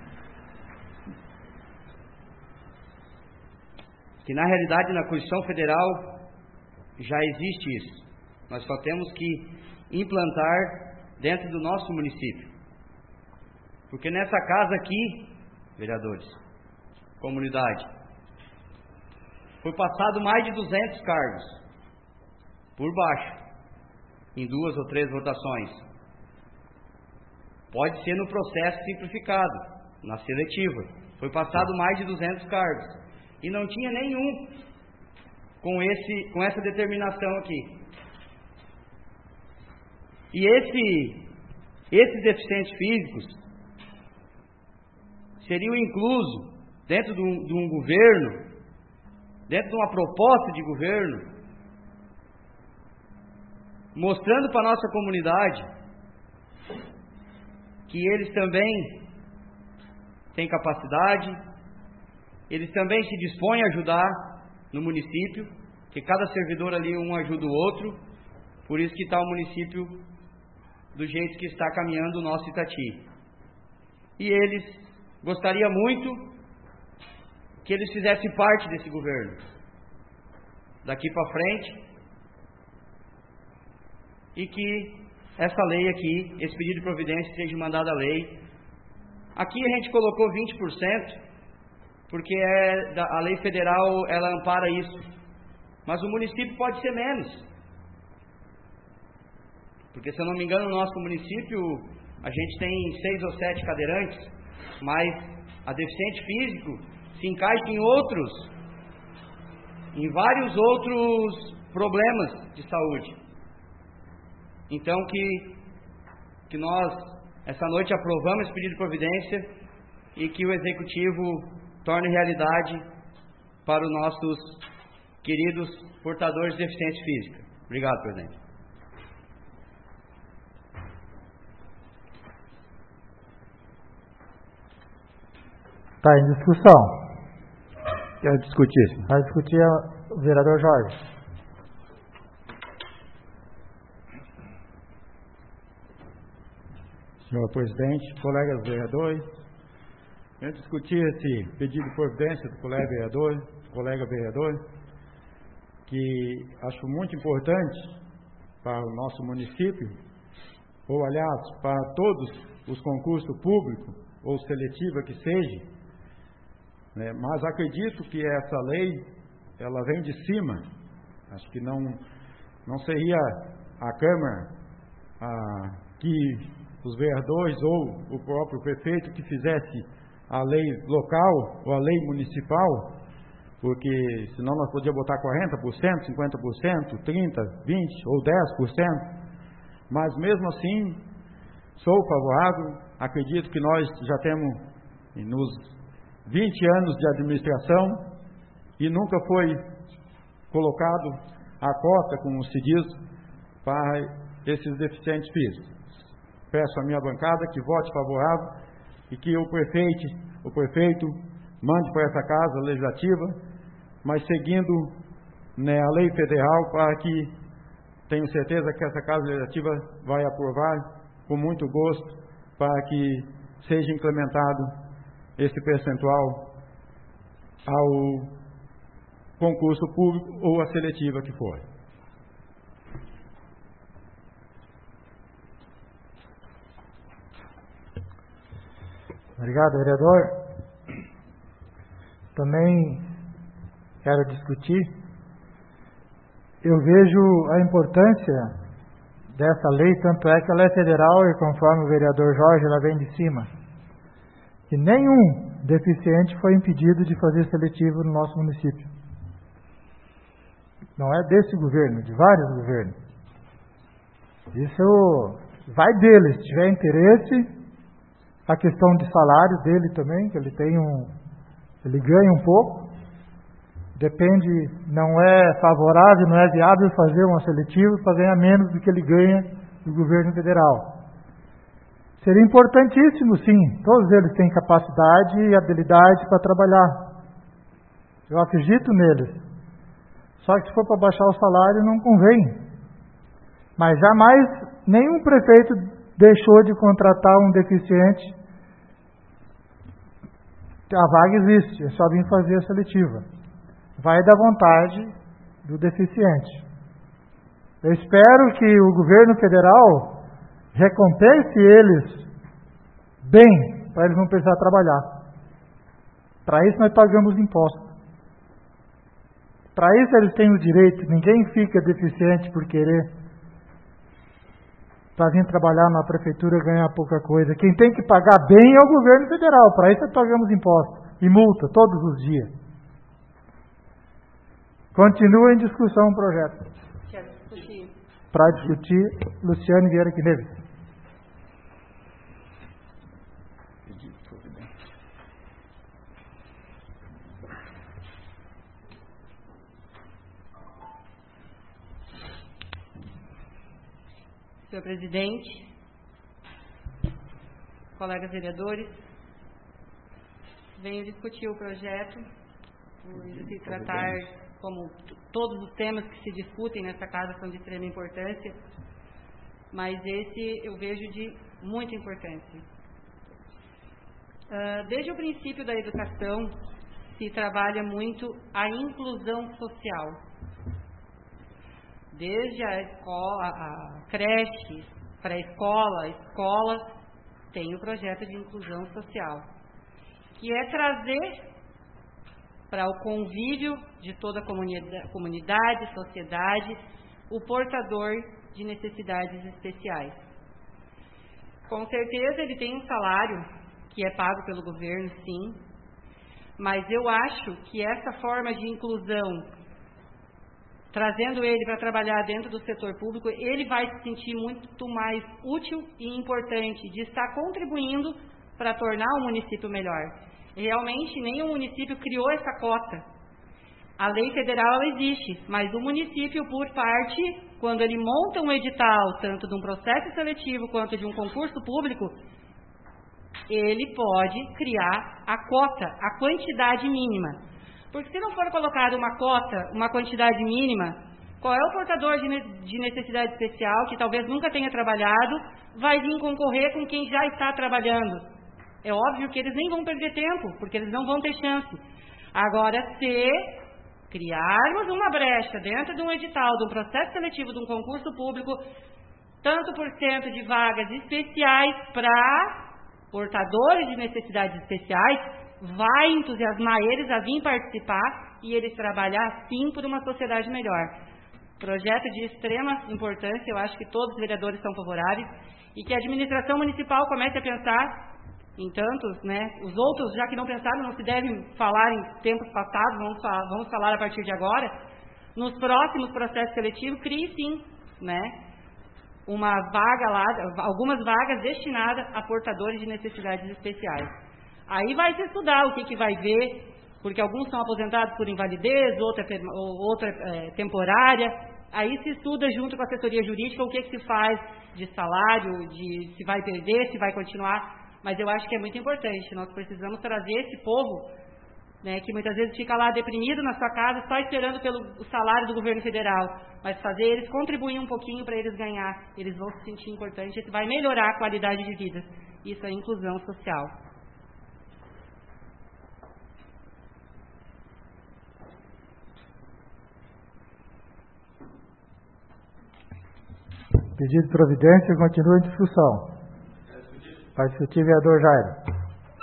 que na realidade na Constituição Federal já existe isso. Nós só temos que implantar dentro do nosso município. Porque nessa casa aqui, vereadores, comunidade, foi passado mais de duzentos cargos, por baixo, em duas ou três votações. Pode ser no processo simplificado, na seletiva. Foi passado mais de duzentos cargos. E não tinha nenhum com, esse, com essa determinação aqui. E esse, esses deficientes físicos seriam inclusos dentro de um, de um governo dentro de uma proposta de governo, mostrando para a nossa comunidade que eles também têm capacidade, eles também se dispõem a ajudar no município, que cada servidor ali um ajuda o outro, por isso que está o município do jeito que está caminhando o nosso Itati. E eles gostariam muito que eles fizessem parte desse governo, daqui para frente, e que essa lei aqui, esse pedido de providência seja mandado à lei. Aqui a gente colocou vinte por cento, porque é da, a lei federal, ela ampara isso, mas o município pode ser menos, porque se eu não me engano no nosso município a gente tem seis ou sete cadeirantes, mas a deficiente físico se encaixa em outros, em vários outros problemas de saúde. Então que, que nós, essa noite, aprovamos esse pedido de providência e que o Executivo torne realidade para os nossos queridos portadores de deficiência física. Obrigado, presidente. Está em discussão. Quero discutir. Vai discutir o vereador Jorge. Senhor presidente, colegas vereadores, quero discutir esse pedido de providência do colega vereador, colega vereador, que acho muito importante para o nosso município, ou aliás, para todos os concursos públicos, ou seletiva que seja, né? Mas acredito que essa lei, ela vem de cima. Acho que não, não seria a Câmara a, que os vereadores ou o próprio prefeito que fizesse a lei local ou a lei municipal, porque senão nós podíamos botar quarenta por cento, cinquenta por cento, trinta por cento, vinte por cento ou dez por cento, mas mesmo assim sou favorável. Acredito que nós já temos nos vinte anos de administração e nunca foi colocado a cota, como se diz, para esses deficientes físicos. Peço à minha bancada que vote favorável e que o prefeito, o prefeito mande para essa casa legislativa, mas seguindo, né, a lei federal, para que tenho certeza que essa casa legislativa vai aprovar com muito gosto, para que seja implementado esse percentual ao concurso público ou a seletiva que for. Obrigado, vereador. Também quero discutir. Eu vejo a importância dessa lei, tanto é que ela é federal e, conforme o vereador Jorge, ela vem de cima. Que nenhum deficiente foi impedido de fazer seletivo no nosso município. Não é desse governo, de vários governos. Isso vai dele, se tiver interesse. A questão de salário dele também, que ele tem um, ele ganha um pouco. Depende, não é favorável, não é viável fazer uma seletiva para ganhar menos do que ele ganha do governo federal. Seria importantíssimo, sim. Todos eles têm capacidade e habilidade para trabalhar. Eu acredito neles. Só que se for para baixar o salário, não convém. Mas jamais nenhum prefeito deixou de contratar um deficiente. A vaga existe, é só vir fazer a seletiva. Vai da vontade do deficiente. Eu espero que o governo federal recompense eles bem, para eles não precisar trabalhar. Para isso nós pagamos imposto. Para isso eles têm o direito, ninguém fica deficiente por querer para vir trabalhar na prefeitura e ganhar pouca coisa. Quem tem que pagar bem é o governo federal, para isso nós pagamos imposto e multa todos os dias. Continua em discussão o projeto. Quero discutir. Para discutir, Luciane Vieira Quineves. senhor presidente, colegas vereadores, venho discutir o projeto, por se tratar, como todos os temas que se discutem nessa casa são de extrema importância, mas esse eu vejo de muita importância. Uh, desde o princípio da educação, se trabalha muito a inclusão social. Desde a escola, a creche, pré-escola, a escola, tem o projeto de inclusão social, que é trazer para o convívio de toda a comunidade, comunidade, sociedade, o portador de necessidades especiais. Com certeza ele tem um salário que é pago pelo governo, sim, mas eu acho que essa forma de inclusão, trazendo ele para trabalhar dentro do setor público, ele vai se sentir muito mais útil e importante de estar contribuindo para tornar o município melhor. Realmente, nenhum município criou essa cota. A lei federal existe, mas o município, por parte, quando ele monta um edital, tanto de um processo seletivo quanto de um concurso público, ele pode criar a cota, a quantidade mínima. Porque se não for colocada uma cota, uma quantidade mínima, qual é o portador de necessidade especial, que talvez nunca tenha trabalhado, vai vir concorrer com quem já está trabalhando? É óbvio que eles nem vão perder tempo, porque eles não vão ter chance. Agora, se criarmos uma brecha dentro de um edital, de um processo seletivo, de um concurso público, tanto por cento de vagas especiais para portadores de necessidades especiais, vai entusiasmar eles a vir participar e eles trabalhar, sim, por uma sociedade melhor. Projeto de extrema importância, eu acho que todos os vereadores são favoráveis, e que a administração municipal comece a pensar em tantos, né, os outros, já que não pensaram, não se devem falar em tempos passados, vamos falar, vamos falar a partir de agora, nos próximos processos seletivos, crie sim, né, uma vaga lá, algumas vagas destinadas a portadores de necessidades especiais. Aí vai se estudar o que, que vai ver, porque alguns são aposentados por invalidez, outra, outra é, temporária, aí se estuda junto com a assessoria jurídica o que, que se faz de salário, de se vai perder, se vai continuar. Mas eu acho que é muito importante, nós precisamos trazer esse povo, né, que muitas vezes fica lá deprimido na sua casa, só esperando pelo salário do governo federal, mas fazer eles contribuir um pouquinho para eles ganhar, eles vão se sentir importantes, isso vai melhorar a qualidade de vida. Isso é inclusão social. Pedido de providência continua em discussão. Vai discutir, vereador Jairo.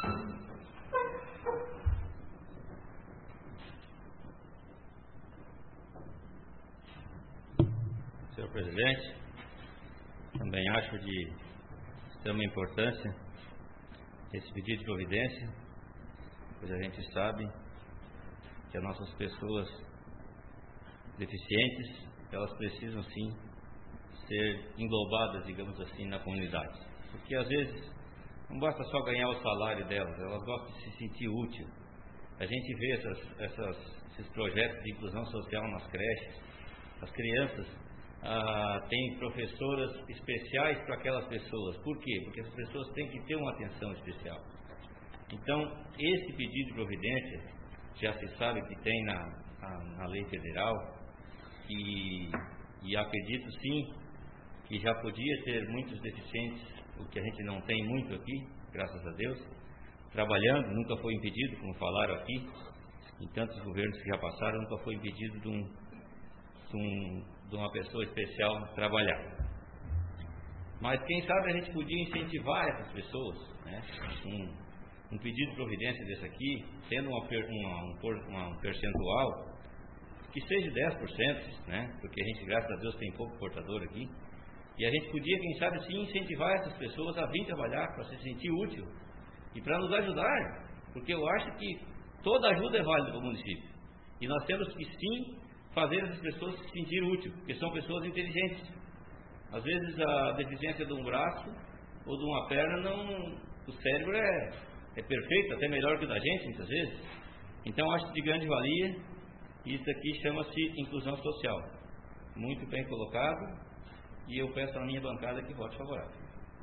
Senhor presidente, também acho de extrema importância esse pedido de providência, pois a gente sabe que as nossas pessoas deficientes, elas precisam sim ser englobadas, digamos assim, na comunidade. Porque às vezes não basta só ganhar o salário delas, elas gostam de se sentir útil. A gente vê essas, essas, esses projetos de inclusão social nas creches, as crianças ah, têm professoras especiais para aquelas pessoas. Por quê? Porque as pessoas têm que ter uma atenção especial. Então, esse pedido de providência, já se sabe que tem na, na, na lei federal, e, e acredito sim que já podia ter muitos deficientes, o que a gente não tem muito aqui, graças a Deus, trabalhando, nunca foi impedido, como falaram aqui, em tantos governos que já passaram, nunca foi impedido de, um, de, um, de uma pessoa especial trabalhar. Mas quem sabe a gente podia incentivar essas pessoas, né? um, um pedido de providência desse aqui, tendo uma, uma, uma, um percentual que seja dez por cento, né? Porque a gente, graças a Deus, tem pouco portador aqui. E a gente podia, quem sabe, sim, incentivar essas pessoas a vir trabalhar, para se sentir útil e para nos ajudar, porque eu acho que toda ajuda é válida para o município. E nós temos que, sim, fazer essas pessoas se sentir úteis, porque são pessoas inteligentes. Às vezes a deficiência de um braço ou de uma perna, não, o cérebro é, é perfeito, até melhor que o da gente, muitas vezes. Então, acho de grande valia, e isso aqui chama-se inclusão social. Muito bem colocado. e eu peço à minha bancada que vote favorável.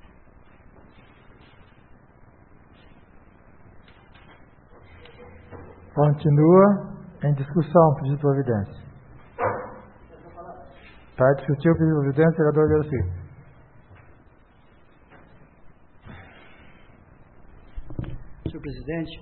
Continua em discussão o pedido de providência. Para discutir o pedido de providência, vereador Delci. Senhor presidente,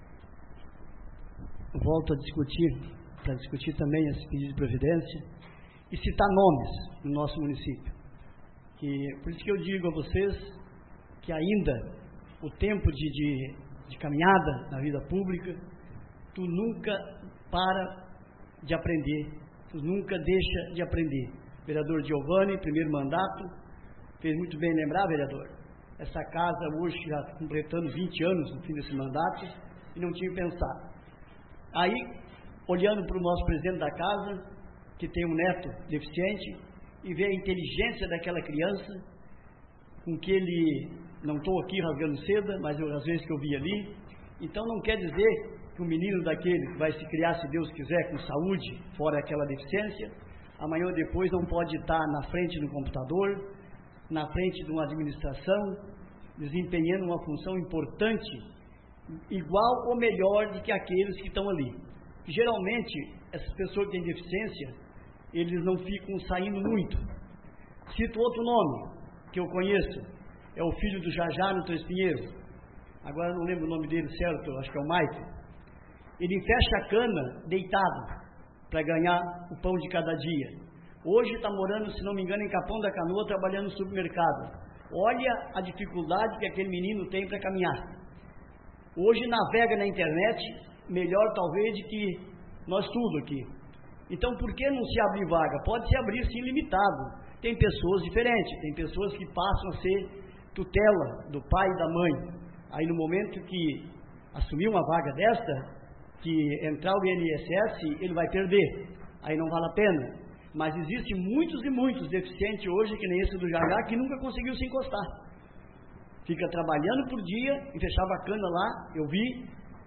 volto a discutir, para discutir também esse pedido de providência e citar nomes no nosso município. Que, por isso que eu digo a vocês que ainda o tempo de, de, de caminhada na vida pública, tu nunca para de aprender, tu nunca deixa de aprender. Vereador Giovanni, primeiro mandato, fez muito bem lembrar, vereador, essa casa hoje já completando vinte anos no fim desse mandato, e não tinha pensado. Aí, olhando para o nosso presidente da casa, que tem um neto deficiente, e ver a inteligência daquela criança, com que ele, não estou aqui rasgando seda, mas eu, às vezes que eu vi ali, então não quer dizer que um menino daquele vai se criar, se Deus quiser, com saúde, fora aquela deficiência, amanhã ou depois não pode estar na frente do computador, na frente de uma administração, desempenhando uma função importante, igual ou melhor do que aqueles que estão ali. Geralmente, essas pessoas que têm deficiência, eles não ficam saindo muito. Cito outro nome, que eu conheço, é o filho do Jajá no Três Pinheiros. Agora eu não lembro o nome dele certo, acho que é o Michael. Ele fecha a cana deitado, para ganhar o pão de cada dia. Hoje está morando, se não me engano, em Capão da Canoa, trabalhando no supermercado. Olha a dificuldade que aquele menino tem para caminhar. Hoje navega na internet, melhor talvez de que nós tudo aqui. Então, por que não se abre vaga? Pode se abrir sim limitado. Tem pessoas diferentes, tem pessoas que passam a ser tutela do pai e da mãe. Aí no momento que assumir uma vaga desta, que entrar o I N S S, ele vai perder. Aí não vale a pena. Mas existem muitos e muitos deficientes hoje, que nem esse do Jajá, que nunca conseguiu se encostar. Fica trabalhando por dia e fechava a cana lá, eu vi,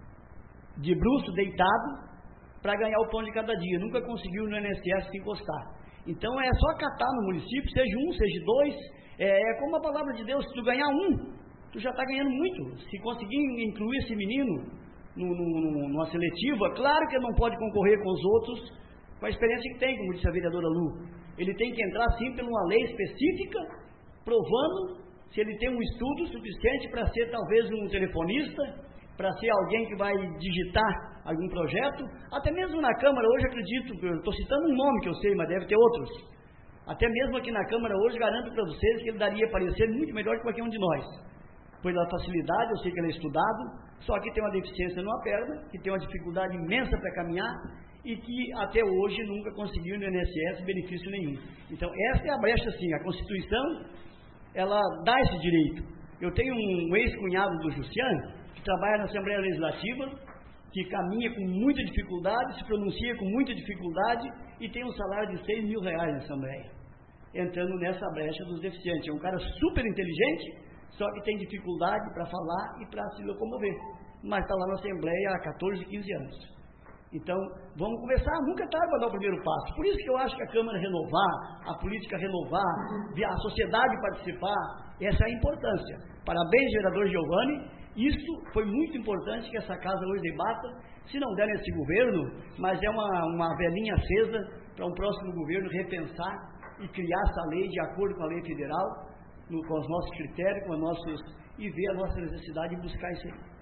de bruço, deitado, para ganhar o pão de cada dia. Nunca conseguiu no I N S S se encostar. Então é só catar no município, seja um, seja dois, é, é como a palavra de Deus, se tu ganhar um, tu já está ganhando muito. Se conseguir incluir esse menino no, no, numa seletiva, claro que ele não pode concorrer com os outros, com a experiência que tem, como disse a vereadora Lu. Ele tem que entrar sim por uma lei específica, provando se ele tem um estudo suficiente para ser talvez um telefonista, para ser alguém que vai digitar algum projeto, até mesmo na Câmara hoje, acredito, eu estou citando um nome que eu sei, mas deve ter outros, até mesmo aqui na Câmara hoje, garanto para vocês que ele daria parecer muito melhor que qualquer um de nós, pela facilidade, eu sei que ele é estudado, só que tem uma deficiência numa perna, que tem uma dificuldade imensa para caminhar, e que até hoje nunca conseguiu no I N S S benefício nenhum. Então essa é a brecha sim, a Constituição, ela dá esse direito. Eu tenho um ex-cunhado do Jussian, que trabalha na Assembleia Legislativa, que caminha com muita dificuldade, se pronuncia com muita dificuldade, e tem um salário de seis mil reais na Assembleia, entrando nessa brecha dos deficientes. É um cara super inteligente, só que tem dificuldade para falar e para se locomover, mas está lá na Assembleia há quatorze, quinze anos. Então, vamos conversar, nunca é tarde para dar o primeiro passo. Por isso que eu acho que a Câmara renovar, a política renovar, a sociedade participar, essa é a importância. Parabéns, vereador Giovanni, isso foi muito importante que essa casa hoje debata, se não der nesse governo, mas é uma, uma velhinha acesa para um próximo governo repensar e criar essa lei de acordo com a lei federal, no, com os nossos critérios, com os nossos, e ver a nossa necessidade de buscar isso aí.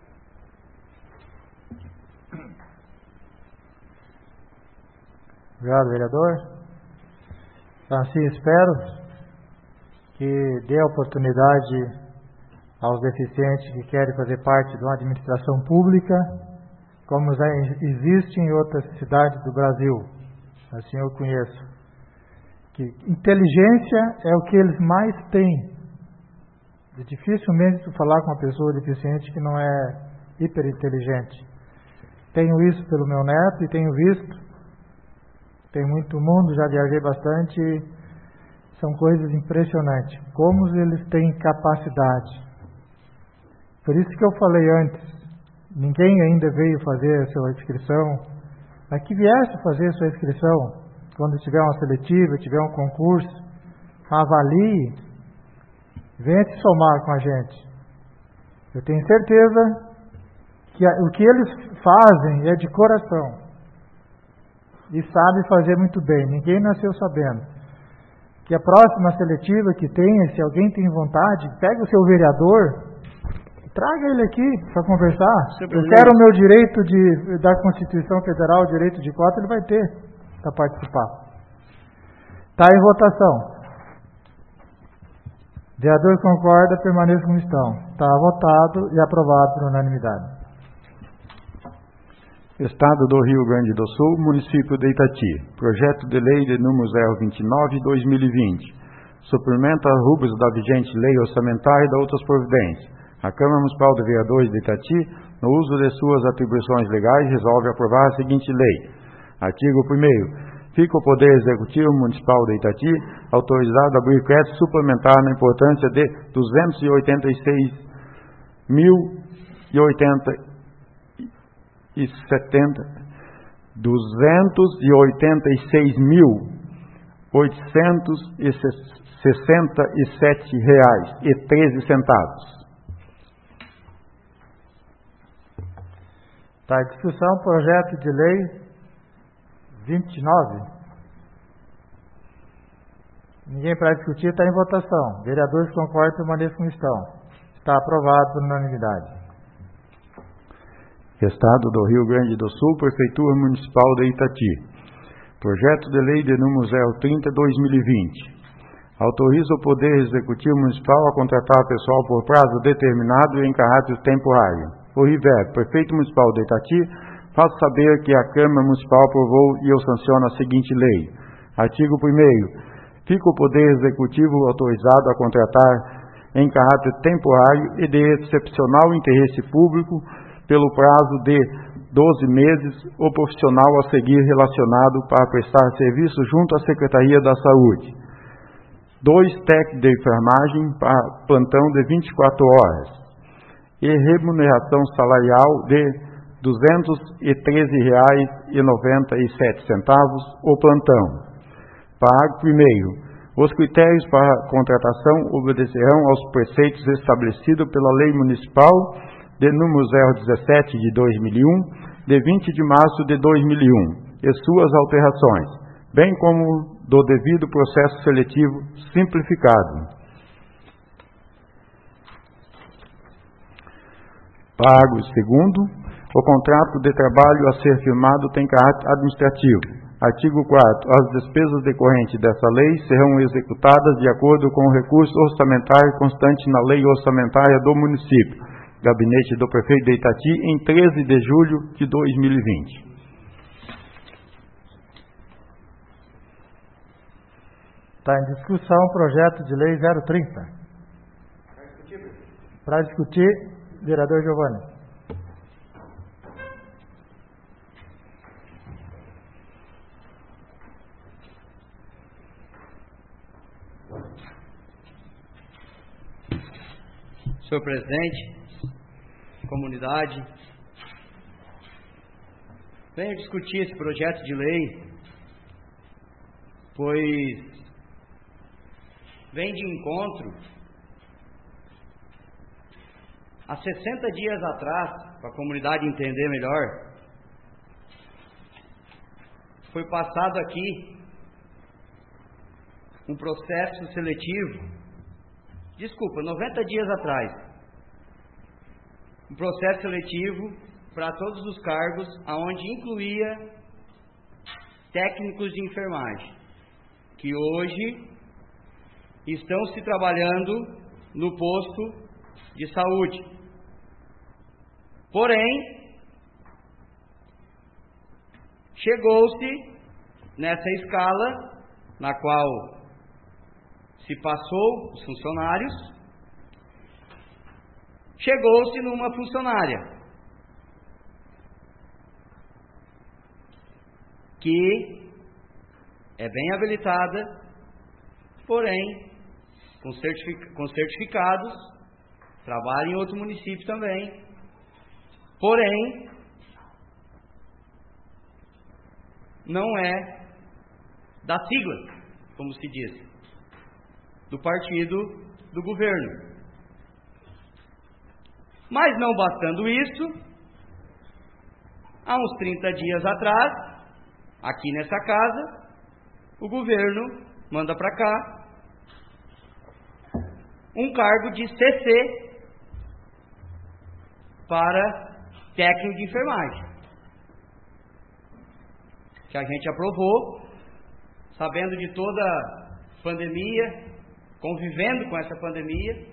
Obrigado, vereador. Assim, espero que dê a oportunidade aos deficientes que querem fazer parte de uma administração pública, como já existe em outras cidades do Brasil. Assim eu conheço. Que inteligência é o que eles mais têm. É dificilmente tu falar com uma pessoa deficiente que não é hiperinteligente. Tenho isso pelo meu neto e tenho visto. Tem muito mundo, já viajei bastante, são coisas impressionantes, como eles têm capacidade. Por isso que eu falei antes, ninguém ainda veio fazer a sua inscrição, mas que viesse fazer a sua inscrição, quando tiver uma seletiva, tiver um concurso, avalie, venha se somar com a gente. Eu tenho certeza que a, o que eles fazem é de coração e sabe fazer muito bem. Ninguém nasceu sabendo. Que a próxima seletiva que tenha, se alguém tem vontade, pega o seu vereador, traga ele aqui para conversar. Eu quero o meu direito de, da Constituição Federal, o direito de cota, ele vai ter para participar. Está em votação. Vereador concorda, permaneça como estão. Está votado e aprovado por unanimidade. Estado do Rio Grande do Sul, Município de Itati. Projeto de Lei de número zero vinte e nove barra dois mil e vinte. Suplementa as rubricas da vigente Lei Orçamentária e da outras providências. A Câmara Municipal de Vereadores de Itati, no uso de suas atribuições legais, resolve aprovar a seguinte lei. Artigo primeiro. Fica o Poder Executivo Municipal de Itati autorizado a abrir crédito suplementar na importância de duzentos e oitenta e seis mil e oitenta e setenta duzentos e oitenta e seis mil oitocentos e sessenta e sete reais e treze centavos. Está em discussão projeto de lei vinte e nove. Ninguém para discutir, está em votação. Vereadores concordam, permaneçam como estão. Está aprovado por unanimidade. Estado do Rio Grande do Sul, Prefeitura Municipal de Itati. Projeto de Lei de número zero trinta barra dois mil e vinte. Autoriza o Poder Executivo Municipal a contratar pessoal por prazo determinado e em caráter temporário. O River, Prefeito Municipal de Itati, faço saber que a Câmara Municipal aprovou e eu sanciono a seguinte lei. Artigo primeiro. Fica o Poder Executivo autorizado a contratar em caráter temporário e de excepcional interesse público pelo prazo de doze meses o profissional a seguir relacionado para prestar serviço junto à Secretaria da Saúde. Dois técnicos de enfermagem para plantão de vinte e quatro horas. E remuneração salarial de duzentos e treze reais e noventa e sete centavos o plantão. Parágrafo primeiro. Os critérios para a contratação obedecerão aos preceitos estabelecidos pela Lei Municipal de número zero dezessete de dois mil e um, de vinte de março de dois mil e um, e suas alterações, bem como do devido processo seletivo simplificado. Parágrafo segundo. O contrato de trabalho a ser firmado tem caráter administrativo. Artigo quarto. As despesas decorrentes dessa lei serão executadas de acordo com o recurso orçamentário constante na Lei Orçamentária do Município. Gabinete do Prefeito de Itati, em treze de julho de dois mil e vinte. Está em discussão o projeto de lei zero trinta. Para discutir, vereador Giovanni. Senhor presidente, comunidade, venho discutir esse projeto de lei, pois vem de encontro há sessenta dias atrás, para a comunidade entender melhor, foi passado aqui um processo seletivo. Desculpa, noventa dias atrás, um processo seletivo para todos os cargos, aonde incluía técnicos de enfermagem, que hoje estão se trabalhando no posto de saúde. Porém, chegou-se nessa escala na qual se passou os funcionários, chegou-se numa funcionária que é bem habilitada, porém com, certific- com certificados, trabalha em outro município também, porém não é da sigla, como se diz. do partido do governo. Mas não bastando isso, há uns trinta dias atrás, aqui nessa casa, o governo manda para cá um cargo de C C para técnico de enfermagem, que a gente aprovou, sabendo de toda a pandemia, convivendo com essa pandemia,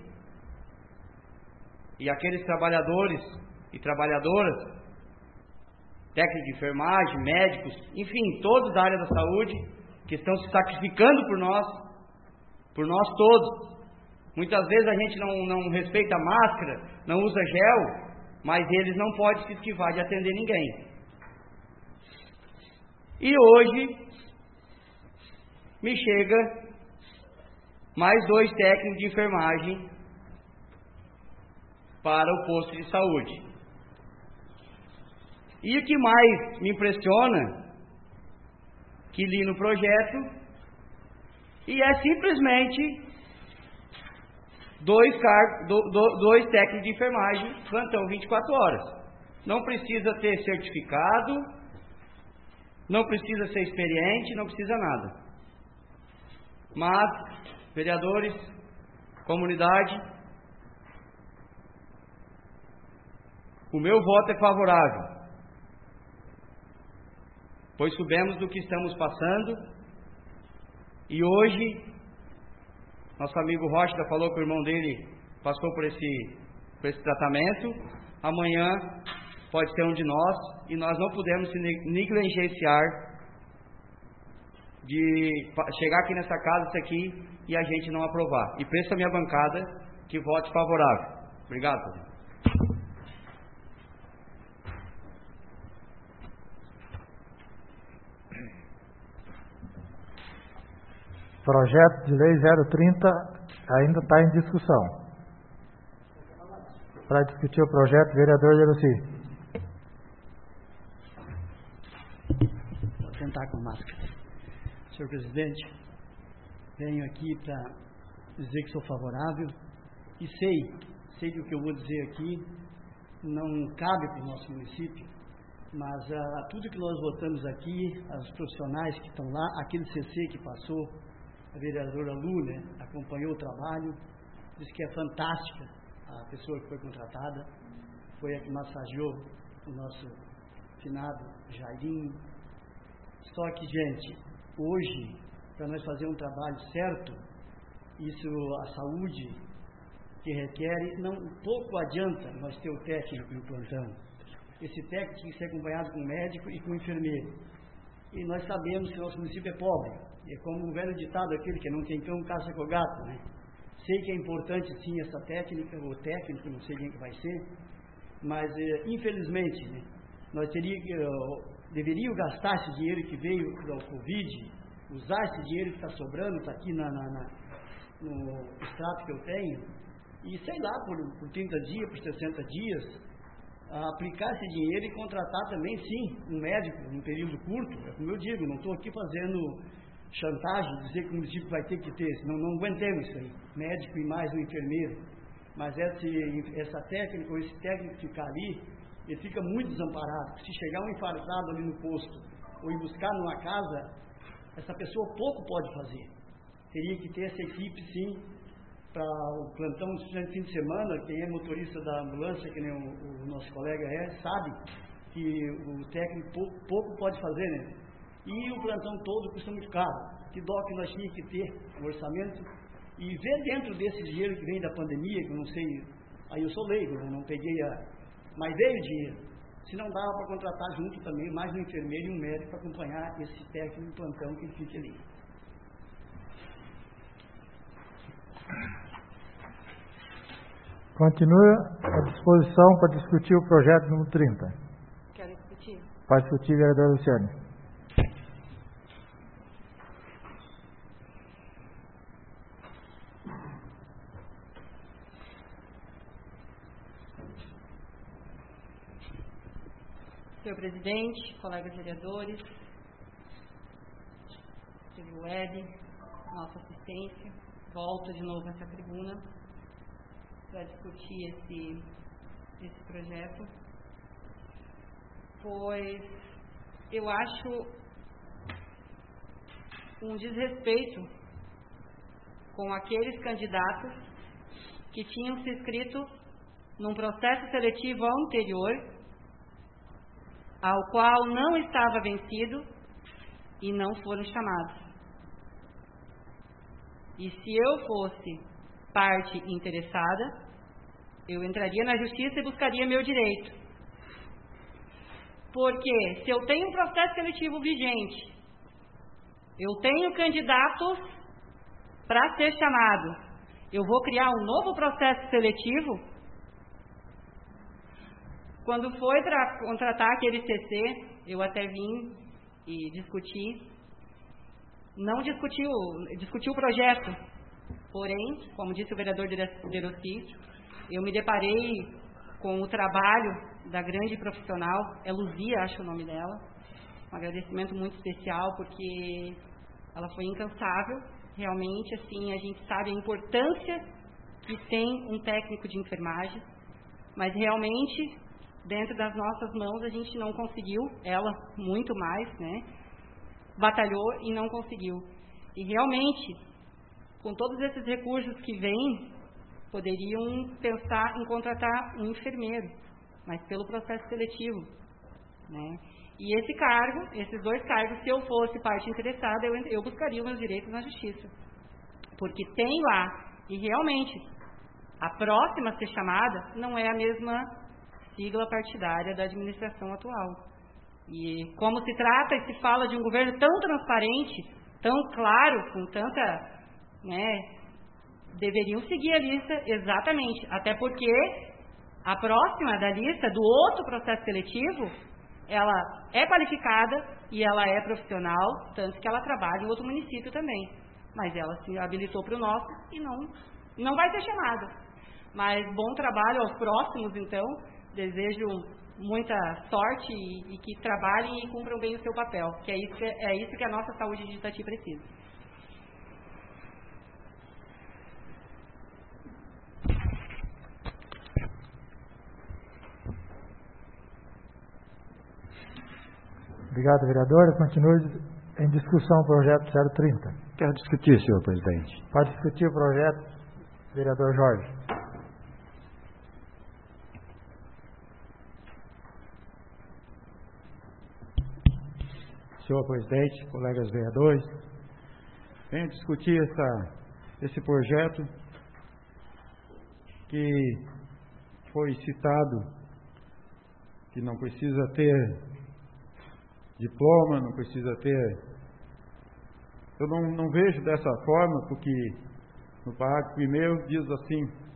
e aqueles trabalhadores e trabalhadoras, técnicos de enfermagem, médicos, enfim, todos da área da saúde, que estão se sacrificando por nós, por nós todos. Muitas vezes a gente não, não respeita a máscara, não usa gel, mas eles não podem se esquivar de atender ninguém. E hoje me chega mais dois técnicos de enfermagem para o posto de saúde. E o que mais me impressiona, que li no projeto, e é simplesmente dois, car... do, do, dois técnicos de enfermagem, plantão vinte e quatro horas. Não precisa ter certificado, não precisa ser experiente, não precisa nada. Mas, vereadores, comunidade, o meu voto é favorável, pois soubemos do que estamos passando, e hoje, nosso amigo Rocha falou que o irmão dele passou por esse, por esse tratamento, amanhã pode ser um de nós, e nós não podemos se negligenciar de chegar aqui nessa casa, isso aqui, e a gente não aprovar. E peço a minha bancada que vote favorável. Obrigado, presidente. Projeto de Lei zero trinta ainda está em discussão. Para discutir o projeto, vereador Jerusi. Vou tentar com máscara. Senhor presidente, venho aqui para dizer que sou favorável e sei, sei que o que eu vou dizer aqui não cabe para o nosso município, mas ah, tudo que nós votamos aqui, os profissionais que estão lá, aquele C C que passou, a vereadora Lu, né, acompanhou o trabalho, disse que é fantástica a pessoa que foi contratada, foi a que massageou o nosso finado Jairinho. Só que, gente, hoje, para nós fazer um trabalho certo, isso a saúde que requer, não, pouco adianta nós ter o técnico no plantão. Esse técnico tem que ser acompanhado com médico e com enfermeiro. E nós sabemos que o nosso município é pobre. É como o velho ditado aquele que não tem cão, caça com gato, né? Sei que é importante sim essa técnica, ou técnico, não sei quem que vai ser, mas eh, infelizmente, né, nós teríamos, eh, deveríamos gastar esse dinheiro que veio do Covid, usar esse dinheiro que está sobrando, está aqui na, na, na, no extrato que eu tenho, e sei lá, por, por trinta dias, por sessenta dias, aplicar esse dinheiro e contratar também, sim, um médico num período curto. É como eu digo, não estou aqui fazendo chantagem, dizer que o município vai ter que ter, senão não aguentemos isso aí, médico e mais um enfermeiro. Mas esse, essa técnica, ou esse técnico ficar ali, ele fica muito desamparado. Se chegar um infartado ali no posto, ou ir buscar numa casa, essa pessoa pouco pode fazer. Teria que ter essa equipe, sim, para o plantão de fim de semana. Quem é motorista da ambulância, que nem o, o nosso colega é, sabe que o técnico pouco, pouco pode fazer, né? E o plantão todo custa muito caro. Que dó que nós tínhamos que ter no orçamento e ver dentro desse dinheiro que vem da pandemia, que eu não sei, aí eu sou leigo, eu não peguei a... mas veio dinheiro. Se não dava para contratar junto também mais um enfermeiro e um médico para acompanhar esse técnico de plantão que ele fica ali. Continua à disposição para discutir o projeto número trinta. Quero discutir. Pode discutir, vereador Luciano. Senhor presidente, colegas vereadores, Silvio Web, nossa assistência, volto de novo a essa tribuna para discutir esse, esse projeto, pois eu acho um desrespeito com aqueles candidatos que tinham se inscrito num processo seletivo anterior, ao qual não estava vencido e não foram chamados. E se eu fosse parte interessada, eu entraria na justiça e buscaria meu direito. Porque se eu tenho um processo seletivo vigente, eu tenho candidatos para ser chamado, eu vou criar um novo processo seletivo? Quando foi para contratar aquele C C, eu até vim e discuti, não discuti o, discuti o projeto, porém, como disse o vereador Derossi, eu me deparei com o trabalho da grande profissional, é Luzia, acho o nome dela, um agradecimento muito especial, porque ela foi incansável, realmente, assim, a gente sabe a importância que tem um técnico de enfermagem, mas realmente, dentro das nossas mãos, a gente não conseguiu, ela muito mais, né, batalhou e não conseguiu. E realmente, com todos esses recursos que vêm, poderiam pensar em contratar um enfermeiro, mas pelo processo seletivo, né? E esse cargo, esses dois cargos, se eu fosse parte interessada, eu, eu buscaria os meus direitos na justiça. Porque tem lá, e realmente, a próxima a ser chamada não é a mesma sigla partidária da administração atual. E como se trata e se fala de um governo tão transparente, tão claro, com tanta, né, deveriam seguir a lista exatamente, até porque a próxima da lista, do outro processo seletivo, ela é qualificada e ela é profissional, tanto que ela trabalha em outro município também. Mas ela se habilitou para o nosso e não, não vai ser chamada. Mas bom trabalho aos próximos, então. Desejo muita sorte e, e que trabalhem e cumpram bem o seu papel, que é isso, é isso que a nossa saúde de Itati precisa. Obrigado, vereadora. Continue em discussão o projeto zero trinta. Quero discutir, senhor presidente. Pode discutir o projeto, vereador Jorge. Senhor presidente, colegas vereadores, venho discutir essa, esse projeto que foi citado, que não precisa ter diploma, não precisa ter... Eu não, não vejo dessa forma, porque no parágrafo primeiro diz assim: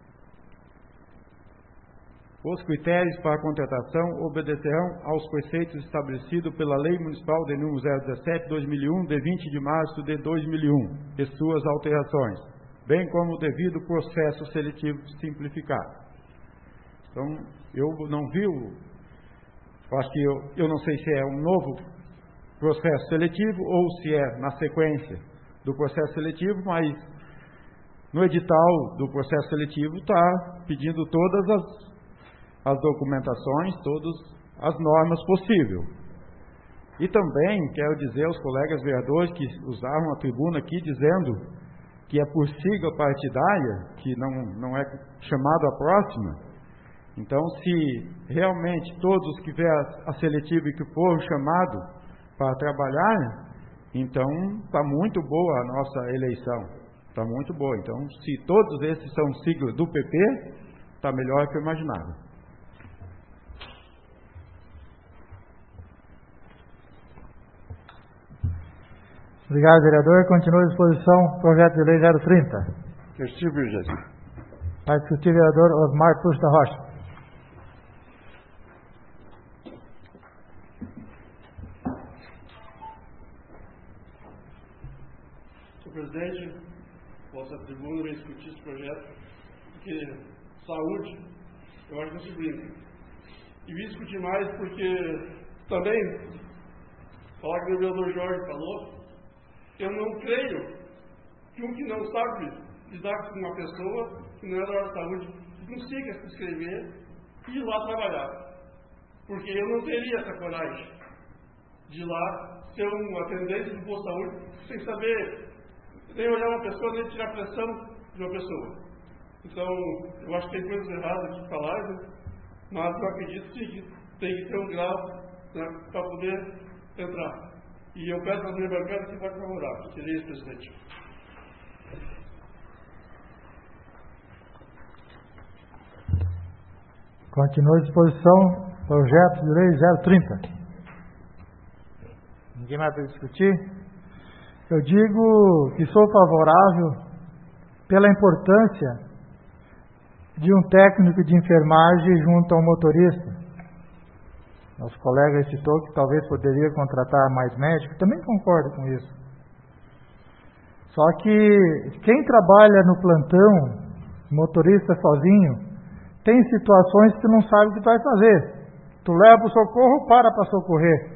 os critérios para a contratação obedecerão aos preceitos estabelecidos pela Lei Municipal de número zero dezessete barra dois mil e um, de vinte de março de dois mil e um, e suas alterações, bem como o devido processo seletivo simplificado. Então, eu não vi, eu acho que eu, eu não sei se é um novo processo seletivo ou se é na sequência do processo seletivo, mas no edital do processo seletivo está pedindo todas as as documentações, todas as normas possíveis. E também quero dizer aos colegas vereadores que usaram a tribuna aqui dizendo que é por sigla partidária, que não, não é chamado a próxima. Então, se realmente todos que vier a, a seletiva e que foram chamados para trabalhar, então está muito boa a nossa eleição. Está muito boa. Então, se todos esses são siglas do P P, está melhor que eu imaginava. Obrigado, vereador. Continua à disposição projeto de lei zero trinta. Discutir, Virgínia. Vai discutir o vereador Osmar Puxa da Rocha. Senhor presidente, vossa tribuna vai discutir esse projeto, porque saúde, eu acho que não se brinca. E vim discutir mais porque também, falar que o vereador Jorge falou, eu não creio que um que não sabe lidar com uma pessoa, que não é da área da saúde, consiga se inscrever e ir lá trabalhar. Porque eu não teria essa coragem de ir lá ser um atendente do posto de saúde sem saber nem olhar uma pessoa, nem tirar pressão de uma pessoa. Então, eu acho que tem coisas erradas aqui faladas, né? Mas eu acredito sim que tem que ter um grau, né, para poder entrar. E eu peço à minha bancada que vai favorável. Seria isso, presidente. Continua à disposição, projeto de lei zero trinta. Ninguém mais para discutir? Eu digo que sou favorável pela importância de um técnico de enfermagem junto ao motorista. Nosso colega citou que talvez poderia contratar mais médicos, também concordo com isso. Só que quem trabalha no plantão, motorista sozinho, tem situações que tu não sabe o que vai fazer. Tu leva o socorro, para para socorrer.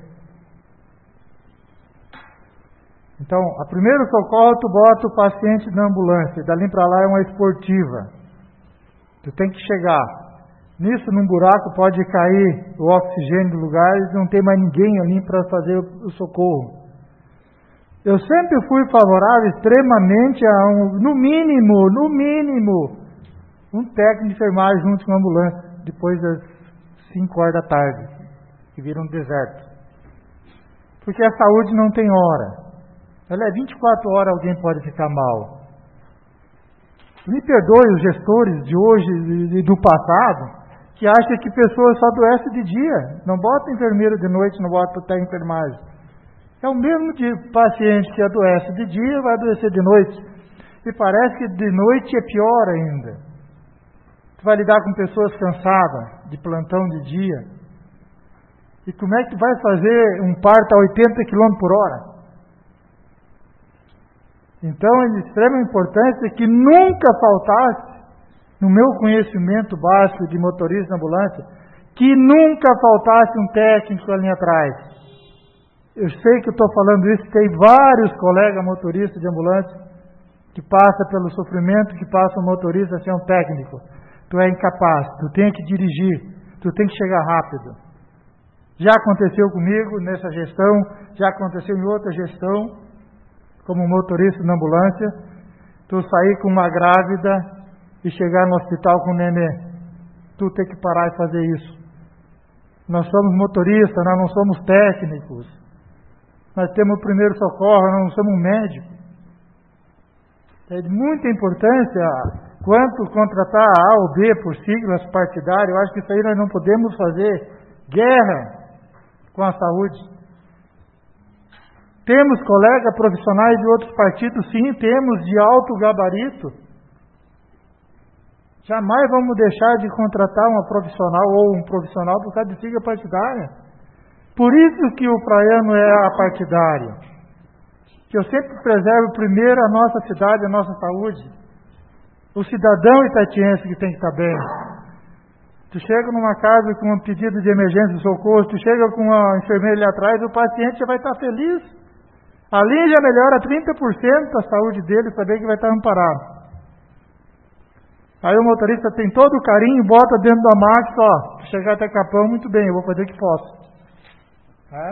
Então, a primeiro socorro tu bota o paciente na ambulância, dali para lá é uma esportiva. Tu tem que chegar. Nisso, num buraco, pode cair o oxigênio do lugar e não tem mais ninguém ali para fazer o socorro. Eu sempre fui favorável extremamente a um, no mínimo, no mínimo, um técnico de enfermagem junto com a ambulância, depois das cinco horas da tarde, que vira um deserto. Porque a saúde não tem hora. Ela é vinte e quatro horas, alguém pode ficar mal. Me perdoe os gestores de hoje e do passado, que acham que pessoas só adoecem de dia. Não bota enfermeiro de noite, não bota até enfermagem. É o mesmo de paciente que adoece de dia, vai adoecer de noite. E parece que de noite é pior ainda. Tu vai lidar com pessoas cansadas, de plantão de dia. E como é que tu vai fazer um parto a oitenta quilômetros por hora? Então, é de extrema importância que nunca faltasse, no meu conhecimento básico de motorista na ambulância, que nunca faltasse um técnico ali atrás. Eu sei que eu estou falando isso, tem vários colegas motoristas de ambulância que passam pelo sofrimento que passa um motorista a ser um técnico. Tu é incapaz, tu tem que dirigir, tu tem que chegar rápido. Já aconteceu comigo nessa gestão, já aconteceu em outra gestão, como motorista na ambulância, tu sair com uma grávida e chegar no hospital com o nenê. Tu tem que parar e fazer isso. Nós somos motoristas, nós não somos técnicos. Nós temos o primeiro socorro, nós não somos médicos. É de muita importância quanto contratar a A ou B por siglas partidárias. Eu acho que isso aí nós não podemos fazer guerra com a saúde. Temos colegas profissionais de outros partidos, sim, temos de alto gabarito. Jamais vamos deixar de contratar uma profissional ou um profissional por causa de sigla partidária. Por isso que o praiano é apartidário. Que eu sempre preservo primeiro a nossa cidade, a nossa saúde. O cidadão itatiense que tem que estar bem. Tu chega numa casa com um pedido de emergência de socorro, tu chega com uma enfermeira ali atrás, o paciente já vai estar feliz. Ali já melhora trinta por cento a saúde dele, saber que vai estar amparado. Aí o motorista tem todo o carinho, bota dentro da máquina, ó, chegar até Capão, muito bem, eu vou fazer o que posso. É?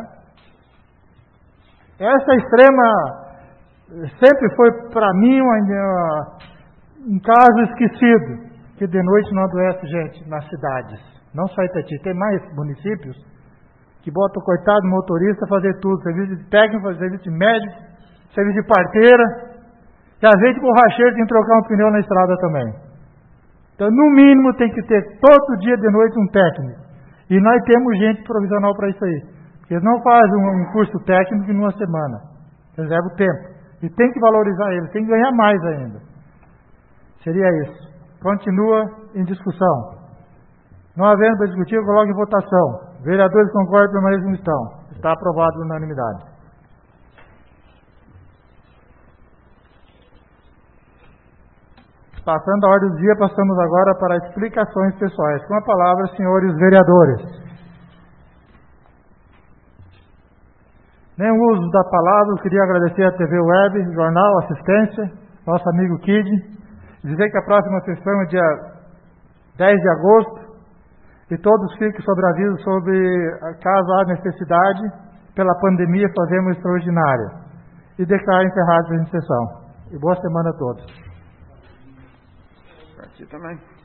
Essa extrema sempre foi para mim um, um caso esquecido, que de noite não adoece gente nas cidades. Não só Itati, tem mais municípios que botam o coitado motorista fazer tudo, serviço de técnico, serviço de médico, serviço de parteira, e às vezes borracheiro tem que trocar um pneu na estrada também. Então, no mínimo, tem que ter todo dia de noite um técnico. E nós temos gente profissional para isso aí. Porque eles não fazem um, um curso técnico em uma semana. Reserva o tempo. E tem que valorizar ele, tem que ganhar mais ainda. Seria isso. Continua em discussão. Não havendo para discutir, eu coloco em votação. Vereadores concordam, permaneçam como estão. Está aprovado por unanimidade. Passando a ordem do dia, passamos agora para explicações pessoais. Com a palavra, senhores vereadores. Nem o uso da palavra, eu queria agradecer à T V Web, jornal, assistência, nosso amigo Kid, dizer que a próxima sessão é dia dez de agosto, e todos fiquem sobre aviso sobre, caso há necessidade, pela pandemia, fazemos extraordinária. E declarar encerrada a sessão. E boa semana a todos. Aqui também.